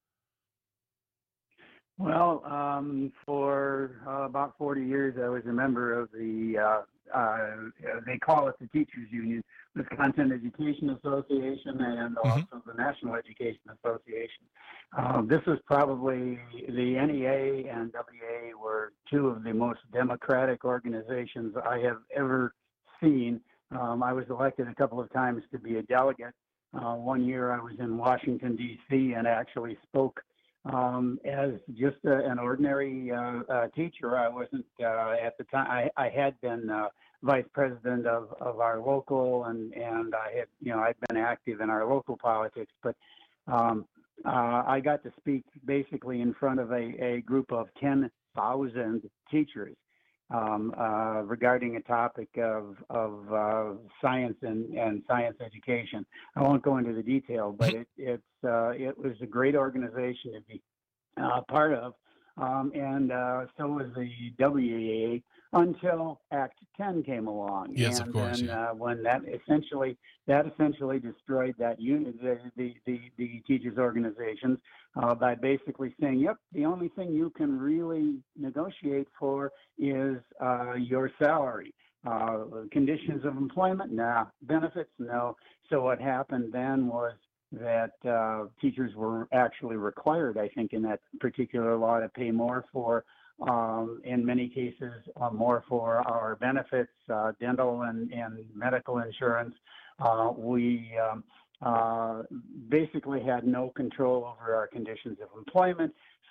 Well, um, for uh, about forty years, I was a member of the, uh, uh, they call it the Teachers Union, Wisconsin Education Association, and also the National Education Association. Uh, this was probably, the N E A and W A were two of the most democratic organizations I have ever seen. Um, I was elected a couple of times to be a delegate. Uh, one year I was in Washington, D C, and actually spoke Um, as just a, an ordinary uh, uh, teacher. I wasn't uh, at the time. I, I had been uh, vice president of, of our local, and, and I had, you know, I'd been active in our local politics. But um, uh, I got to speak basically in front of a, a group of ten thousand teachers um, uh, regarding a topic of of uh, science and, and science education. I won't go into the detail, but it it's uh, it was a great organization to be uh, part of, um, and uh, so was the W E A until Act ten came along. Yes, and of course. then, Yeah. uh, when that essentially that essentially destroyed that unit, the the the, the teachers organizations, uh, by basically saying, "Yep, the only thing you can really negotiate for is uh, your salary. Uh, conditions of employment, nah. Benefits, no." So what happened then was that uh, teachers were actually required, I think, in that particular law to pay more for, um, in many cases, uh, more for our benefits, uh, dental and, and medical insurance. Uh, we um, uh, basically had no control over our conditions of employment.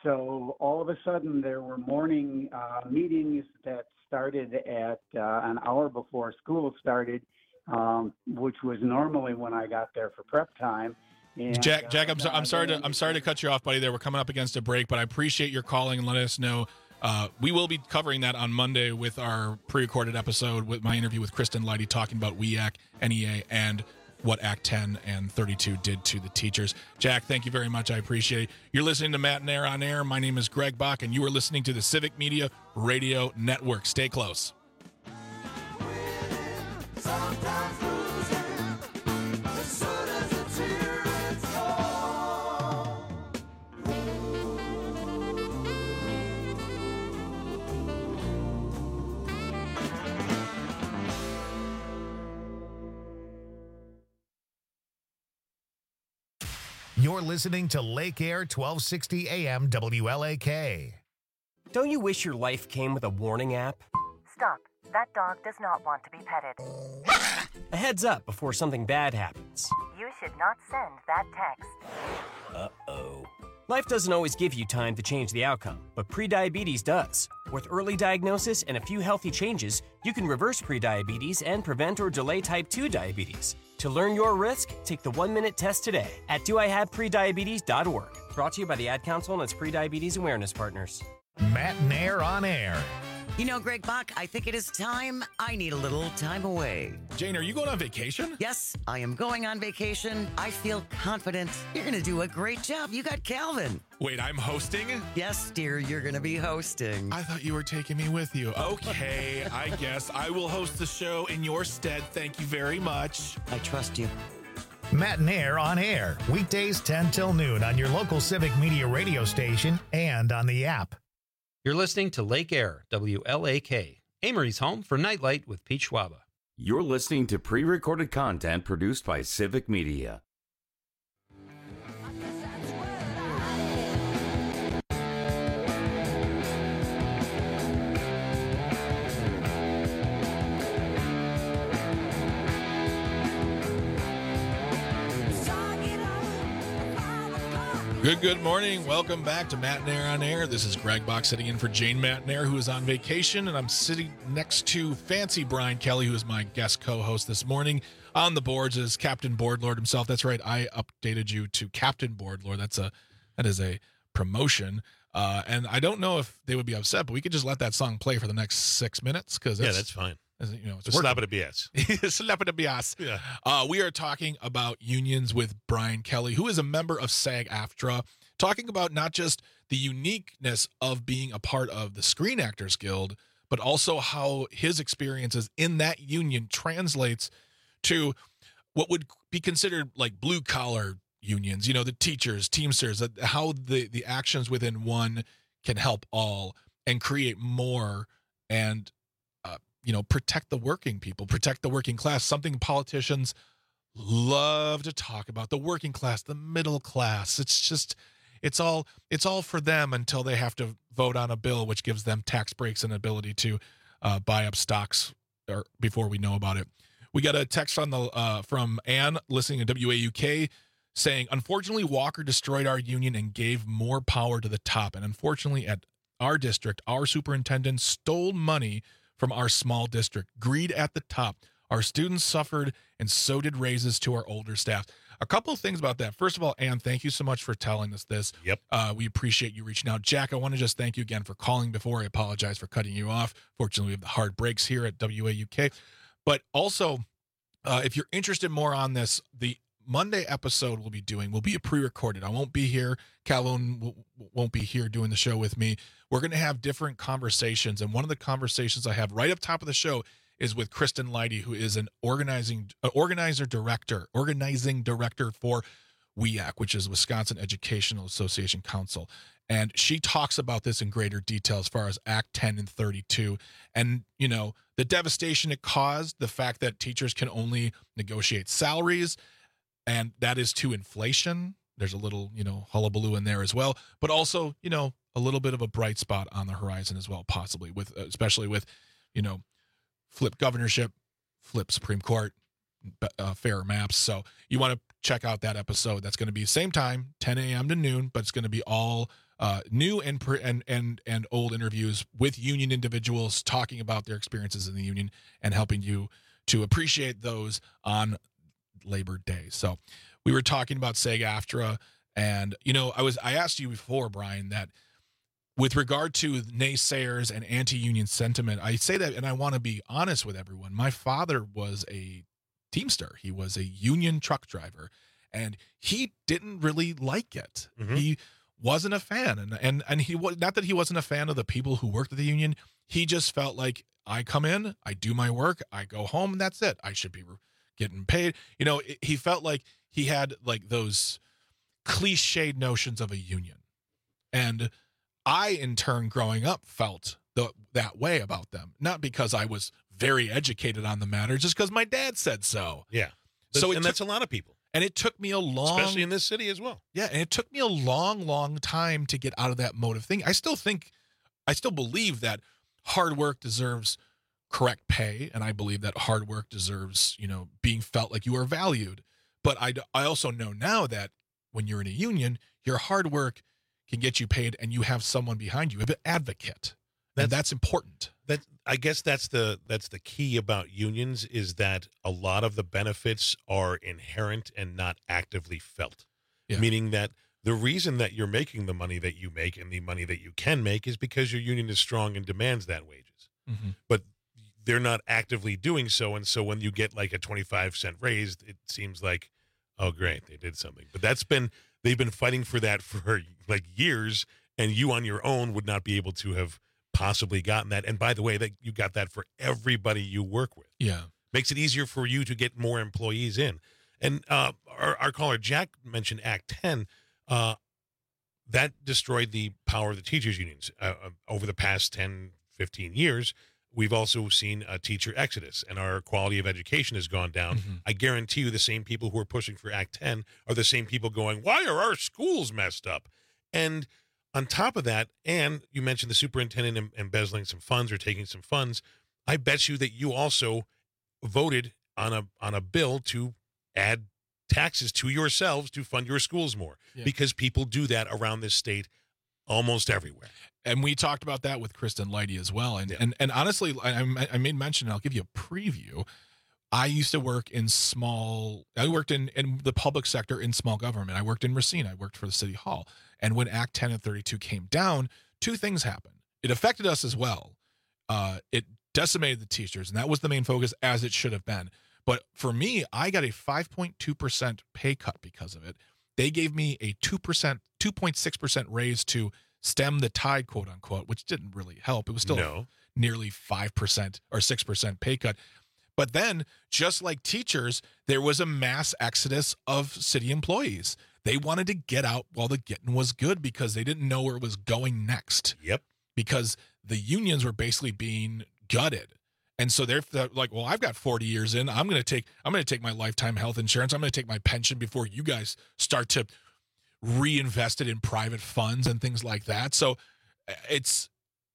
So all of a sudden, there were morning uh, meetings that started at uh, an hour before school started, um, which was normally when I got there for prep time. And, Jack, Jack, uh, I'm, so, I'm sorry to I'm sorry to cut you off, buddy. There, we're coming up against a break, but I appreciate your calling and letting us know. Uh, we will be covering that on Monday with our pre-recorded episode with my interview with Kristen Leidy, talking about W E A C, N E A, and what Act ten and thirty-two did to the teachers. Jack, thank you very much. I appreciate it. You're listening to Matt and Air on Air. My name is Greg Bach, and you are listening to the Civic Media Radio Network. Stay close. You're listening to Lake Air twelve sixty A M W L A K. Don't you wish your life came with a warning app? Stop. That dog does not want to be petted. A heads up before something bad happens. You should not send that text. Uh-oh. Life doesn't always give you time to change the outcome, but prediabetes does. With early diagnosis and a few healthy changes, you can reverse prediabetes and prevent or delay type two diabetes. To learn your risk, take the one-minute test today at do I have prediabetes dot org. Brought to you by the Ad Council and its prediabetes awareness partners. Matt and Air on Air. You know, Greg Bach, I think it is time. I need a little time away. Jane, are you going on vacation? Yes, I am going on vacation. I feel confident. You're going to do a great job. You got Calvin. Wait, I'm hosting? Yes, dear, you're going to be hosting. I thought you were taking me with you. Okay, I guess I will host the show in your stead. Thank you very much. I trust you. Matt and Air on Air. Weekdays ten till noon on your local Civic Media radio station and on the app. You're listening to Lake Air, W L A K, Amory's home for Nightlight with Pete Schwaba. You're listening to pre-recorded content produced by Civic Media. Good, good morning. Welcome back to Matt and Air on Air. This is Greg Bach sitting in for Jane Matt and Air, who is on vacation, and I'm sitting next to Fancy Brian Kelly, who is my guest co-host this morning. On the boards is Captain Boardlord himself. That's right. I updated you to Captain Boardlord. That's a that is a promotion. Uh, and I don't know if they would be upset, but we could just let that song play for the next six minutes because yeah, that's fine. You know, it's slap it a B S. Slap it a B S. Yeah. Uh, we are talking about unions with Brian Kelly, who is a member of SAG-AFTRA, talking about not just the uniqueness of being a part of the Screen Actors Guild, but also how his experiences in that union translates to what would be considered like blue collar unions, you know, the teachers, Teamsters, how the, the actions within one can help all and create more and you know, protect the working people, protect the working class, something politicians love to talk about, the working class, the middle class. It's just, it's all, it's all for them until they have to vote on a bill, which gives them tax breaks and ability to uh, buy up stocks or before we know about it. We got a text on the, uh, from Ann listening to W A U K saying, unfortunately, Walker destroyed our union and gave more power to the top. And unfortunately at our district, our superintendent stole money from our small district. Greed at the top. Our students suffered, and so did raises to our older staff. A couple of things about that. First of all, Ann, thank you so much for telling us this. Yep. Uh, we appreciate you reaching out. Jack, I want to just thank you again for calling before. I apologize for cutting you off. Fortunately, we have the hard breaks here at W A U K. But also, uh, if you're interested more on this, the Monday episode we'll be doing will be a pre-recorded. I won't be here. Calhoun won't be here doing the show with me. We're going to have different conversations, and one of the conversations I have right up top of the show is with Kristen Leidy, who is an organizing uh, organizer director, organizing director for W E A C, which is Wisconsin Educational Association Council. And she talks about this in greater detail as far as Act ten and thirty-two. And, you know, the devastation it caused, the fact that teachers can only negotiate salaries, and that is to inflation. There's a little, you know, hullabaloo in there as well, but also, you know, a little bit of a bright spot on the horizon as well, possibly with, especially with, you know, flip governorship, flip Supreme Court, uh, fairer maps. So you want to check out that episode. That's going to be same time, ten a.m. to noon, but it's going to be all uh, new and, pre- and and and old interviews with union individuals talking about their experiences in the union and helping you to appreciate those on Labor Day. So we were talking about SAG-AFTRA, and you know, I was I asked you before, Brian, that with regard to naysayers and anti-union sentiment, I say that, and I want to be honest with everyone. My father was a Teamster. He was a union truck driver, and he didn't really like it. Mm-hmm. He wasn't a fan, and and and he was not that he wasn't a fan of the people who worked at the union. He just felt like, I come in, I do my work, I go home, and that's it. I should be getting paid. You know, it, he felt like he had like those cliched notions of a union, and I, in turn, growing up, felt the, that way about them. Not because I was very educated on the matter, just because my dad said so. Yeah. So and it that's took, a lot of people. And it took me a long... Especially in this city as well. Yeah, and it took me a long, long time to get out of that mode of thinking. I still think, I still believe that hard work deserves correct pay, and I believe that hard work deserves, you know, being felt like you are valued. But I, I also know now that when you're in a union, your hard work can get you paid, and you have someone behind you, an advocate. And that's important. That I guess that's the that's the key about unions, is that a lot of the benefits are inherent and not actively felt. Yeah. Meaning that the reason that you're making the money that you make and the money that you can make is because your union is strong and demands that wages. Mm-hmm. But they're not actively doing so, and so when you get like a twenty-five cent raise, it seems like, oh great, they did something. But that's been they've been fighting for that for like years, and you on your own would not be able to have possibly gotten that. And by the way, that you got that for everybody you work with. Yeah. Makes it easier for you to get more employees in. And uh, our, our caller Jack mentioned Act ten. Uh, that destroyed the power of the teachers unions. Uh, over the past ten, fifteen years, we've also seen a teacher exodus, and our quality of education has gone down. Mm-hmm. I guarantee you the same people who are pushing for Act ten are the same people going, why are our schools messed up? And on top of that, and you mentioned the superintendent em- embezzling some funds or taking some funds, I bet you that you also voted on a on a bill to add taxes to yourselves to fund your schools more, Yeah. because people do that around this state almost everywhere. And we talked about that with Kristen Leidy as well. And and and honestly, I, I made mention, and I'll give you a preview. I used to work in small, I worked in, in the public sector in small government. I worked in Racine. I worked for the city hall. And when Act ten and thirty-two came down, two things happened. It affected us as well. Uh, it decimated the teachers, and that was the main focus, as it should have been. But for me, I got a five point two percent pay cut because of it. They gave me a two percent, two point six percent raise to stem the tide, quote unquote, which didn't really help. It was still No. nearly five percent or six percent pay cut. But then, just like teachers, there was a mass exodus of city employees. They wanted to get out while the getting was good because they didn't know where it was going next. Yep. Because the unions were basically being gutted. And so they're like, well, I've got forty years in. I'm going to take I'm going to take my lifetime health insurance. I'm going to take my pension before you guys start to reinvest it in private funds and things like that. So it's,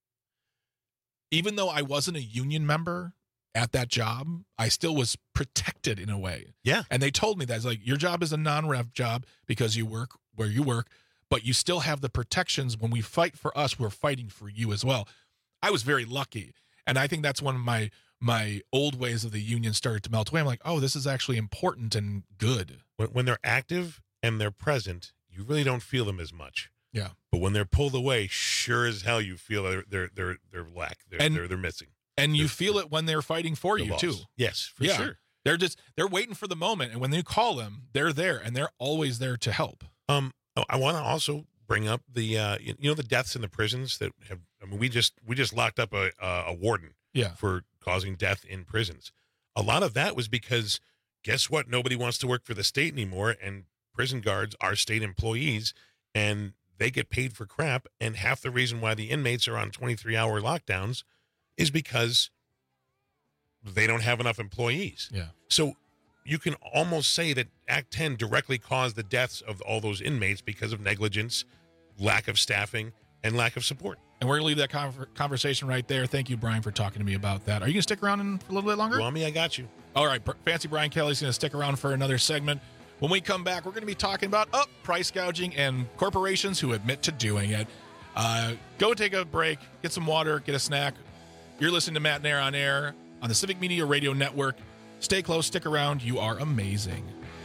even though I wasn't a union member at that job, I still was protected in a way. Yeah. And they told me that, it's like, your job is a non-rev job because you work where you work, but you still have the protections. When we fight for us, we're fighting for you as well. I was very lucky. And I think that's one of my my old ways of the union started to melt away. I'm like, oh, this is actually important and good. When, when they're active and they're present, you really don't feel them as much. Yeah. But when they're pulled away, sure as hell you feel they're they're they're, they're lack. They're, And- they're they're missing. And you feel it when they're fighting for The you loss. too. Yes, for yeah. sure. They're just they're waiting for the moment, and when you call them, they're there, and they're always there to help. Um, I want to also bring up the uh, you know, the deaths in the prisons that have. I mean, we just we just locked up a a, a warden. Yeah. For causing death in prisons. A lot of that was because, guess what? Nobody wants to work for the state anymore, and prison guards are state employees, and they get paid for crap. And half the reason why the inmates are on twenty-three hour lockdowns is because they don't have enough employees. Yeah. So you can almost say that Act ten directly caused the deaths of all those inmates because of negligence, lack of staffing, and lack of support. And we're going to leave that con- conversation right there. Thank you, Brian, for talking to me about that. Are you going to stick around in, for a little bit longer? You want me? I got you. All right. Fancy Brian Kelly's going to stick around for another segment. When we come back, we're going to be talking about oh, price gouging and corporations who admit to doing it. Uh, go take a break, get some water, get a snack. You're listening to Matt and Air on Air on the Civic Media Radio Network. Stay close, stick around. You are amazing.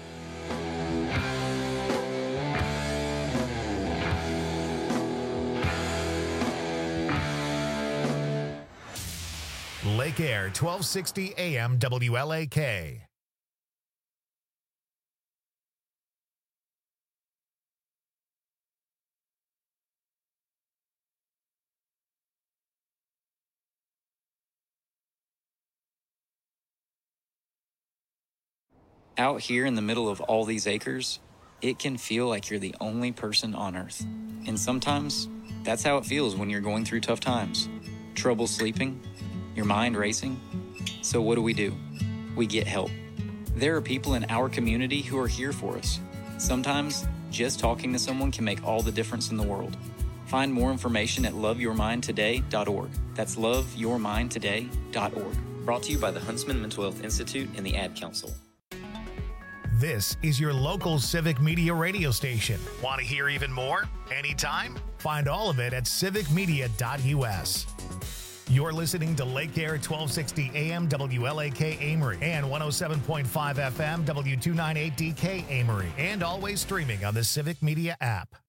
Lake Air, twelve sixty A M W L A K. Out here in the middle of all these acres, it can feel like you're the only person on Earth. And sometimes, that's how it feels when you're going through tough times. Trouble sleeping, your mind racing. So what do we do? We get help. There are people in our community who are here for us. Sometimes, just talking to someone can make all the difference in the world. Find more information at love your mind today dot org. That's love your mind today dot org. Brought to you by the Huntsman Mental Health Institute and the Ad Council. This is your local civic media radio station. Want to hear even more? Anytime? Find all of it at civic media dot U S. You're listening to Lake Air twelve sixty A M W L A K Amory and one oh seven point five F M W two ninety-eight D K Amory, and always streaming on the Civic Media app.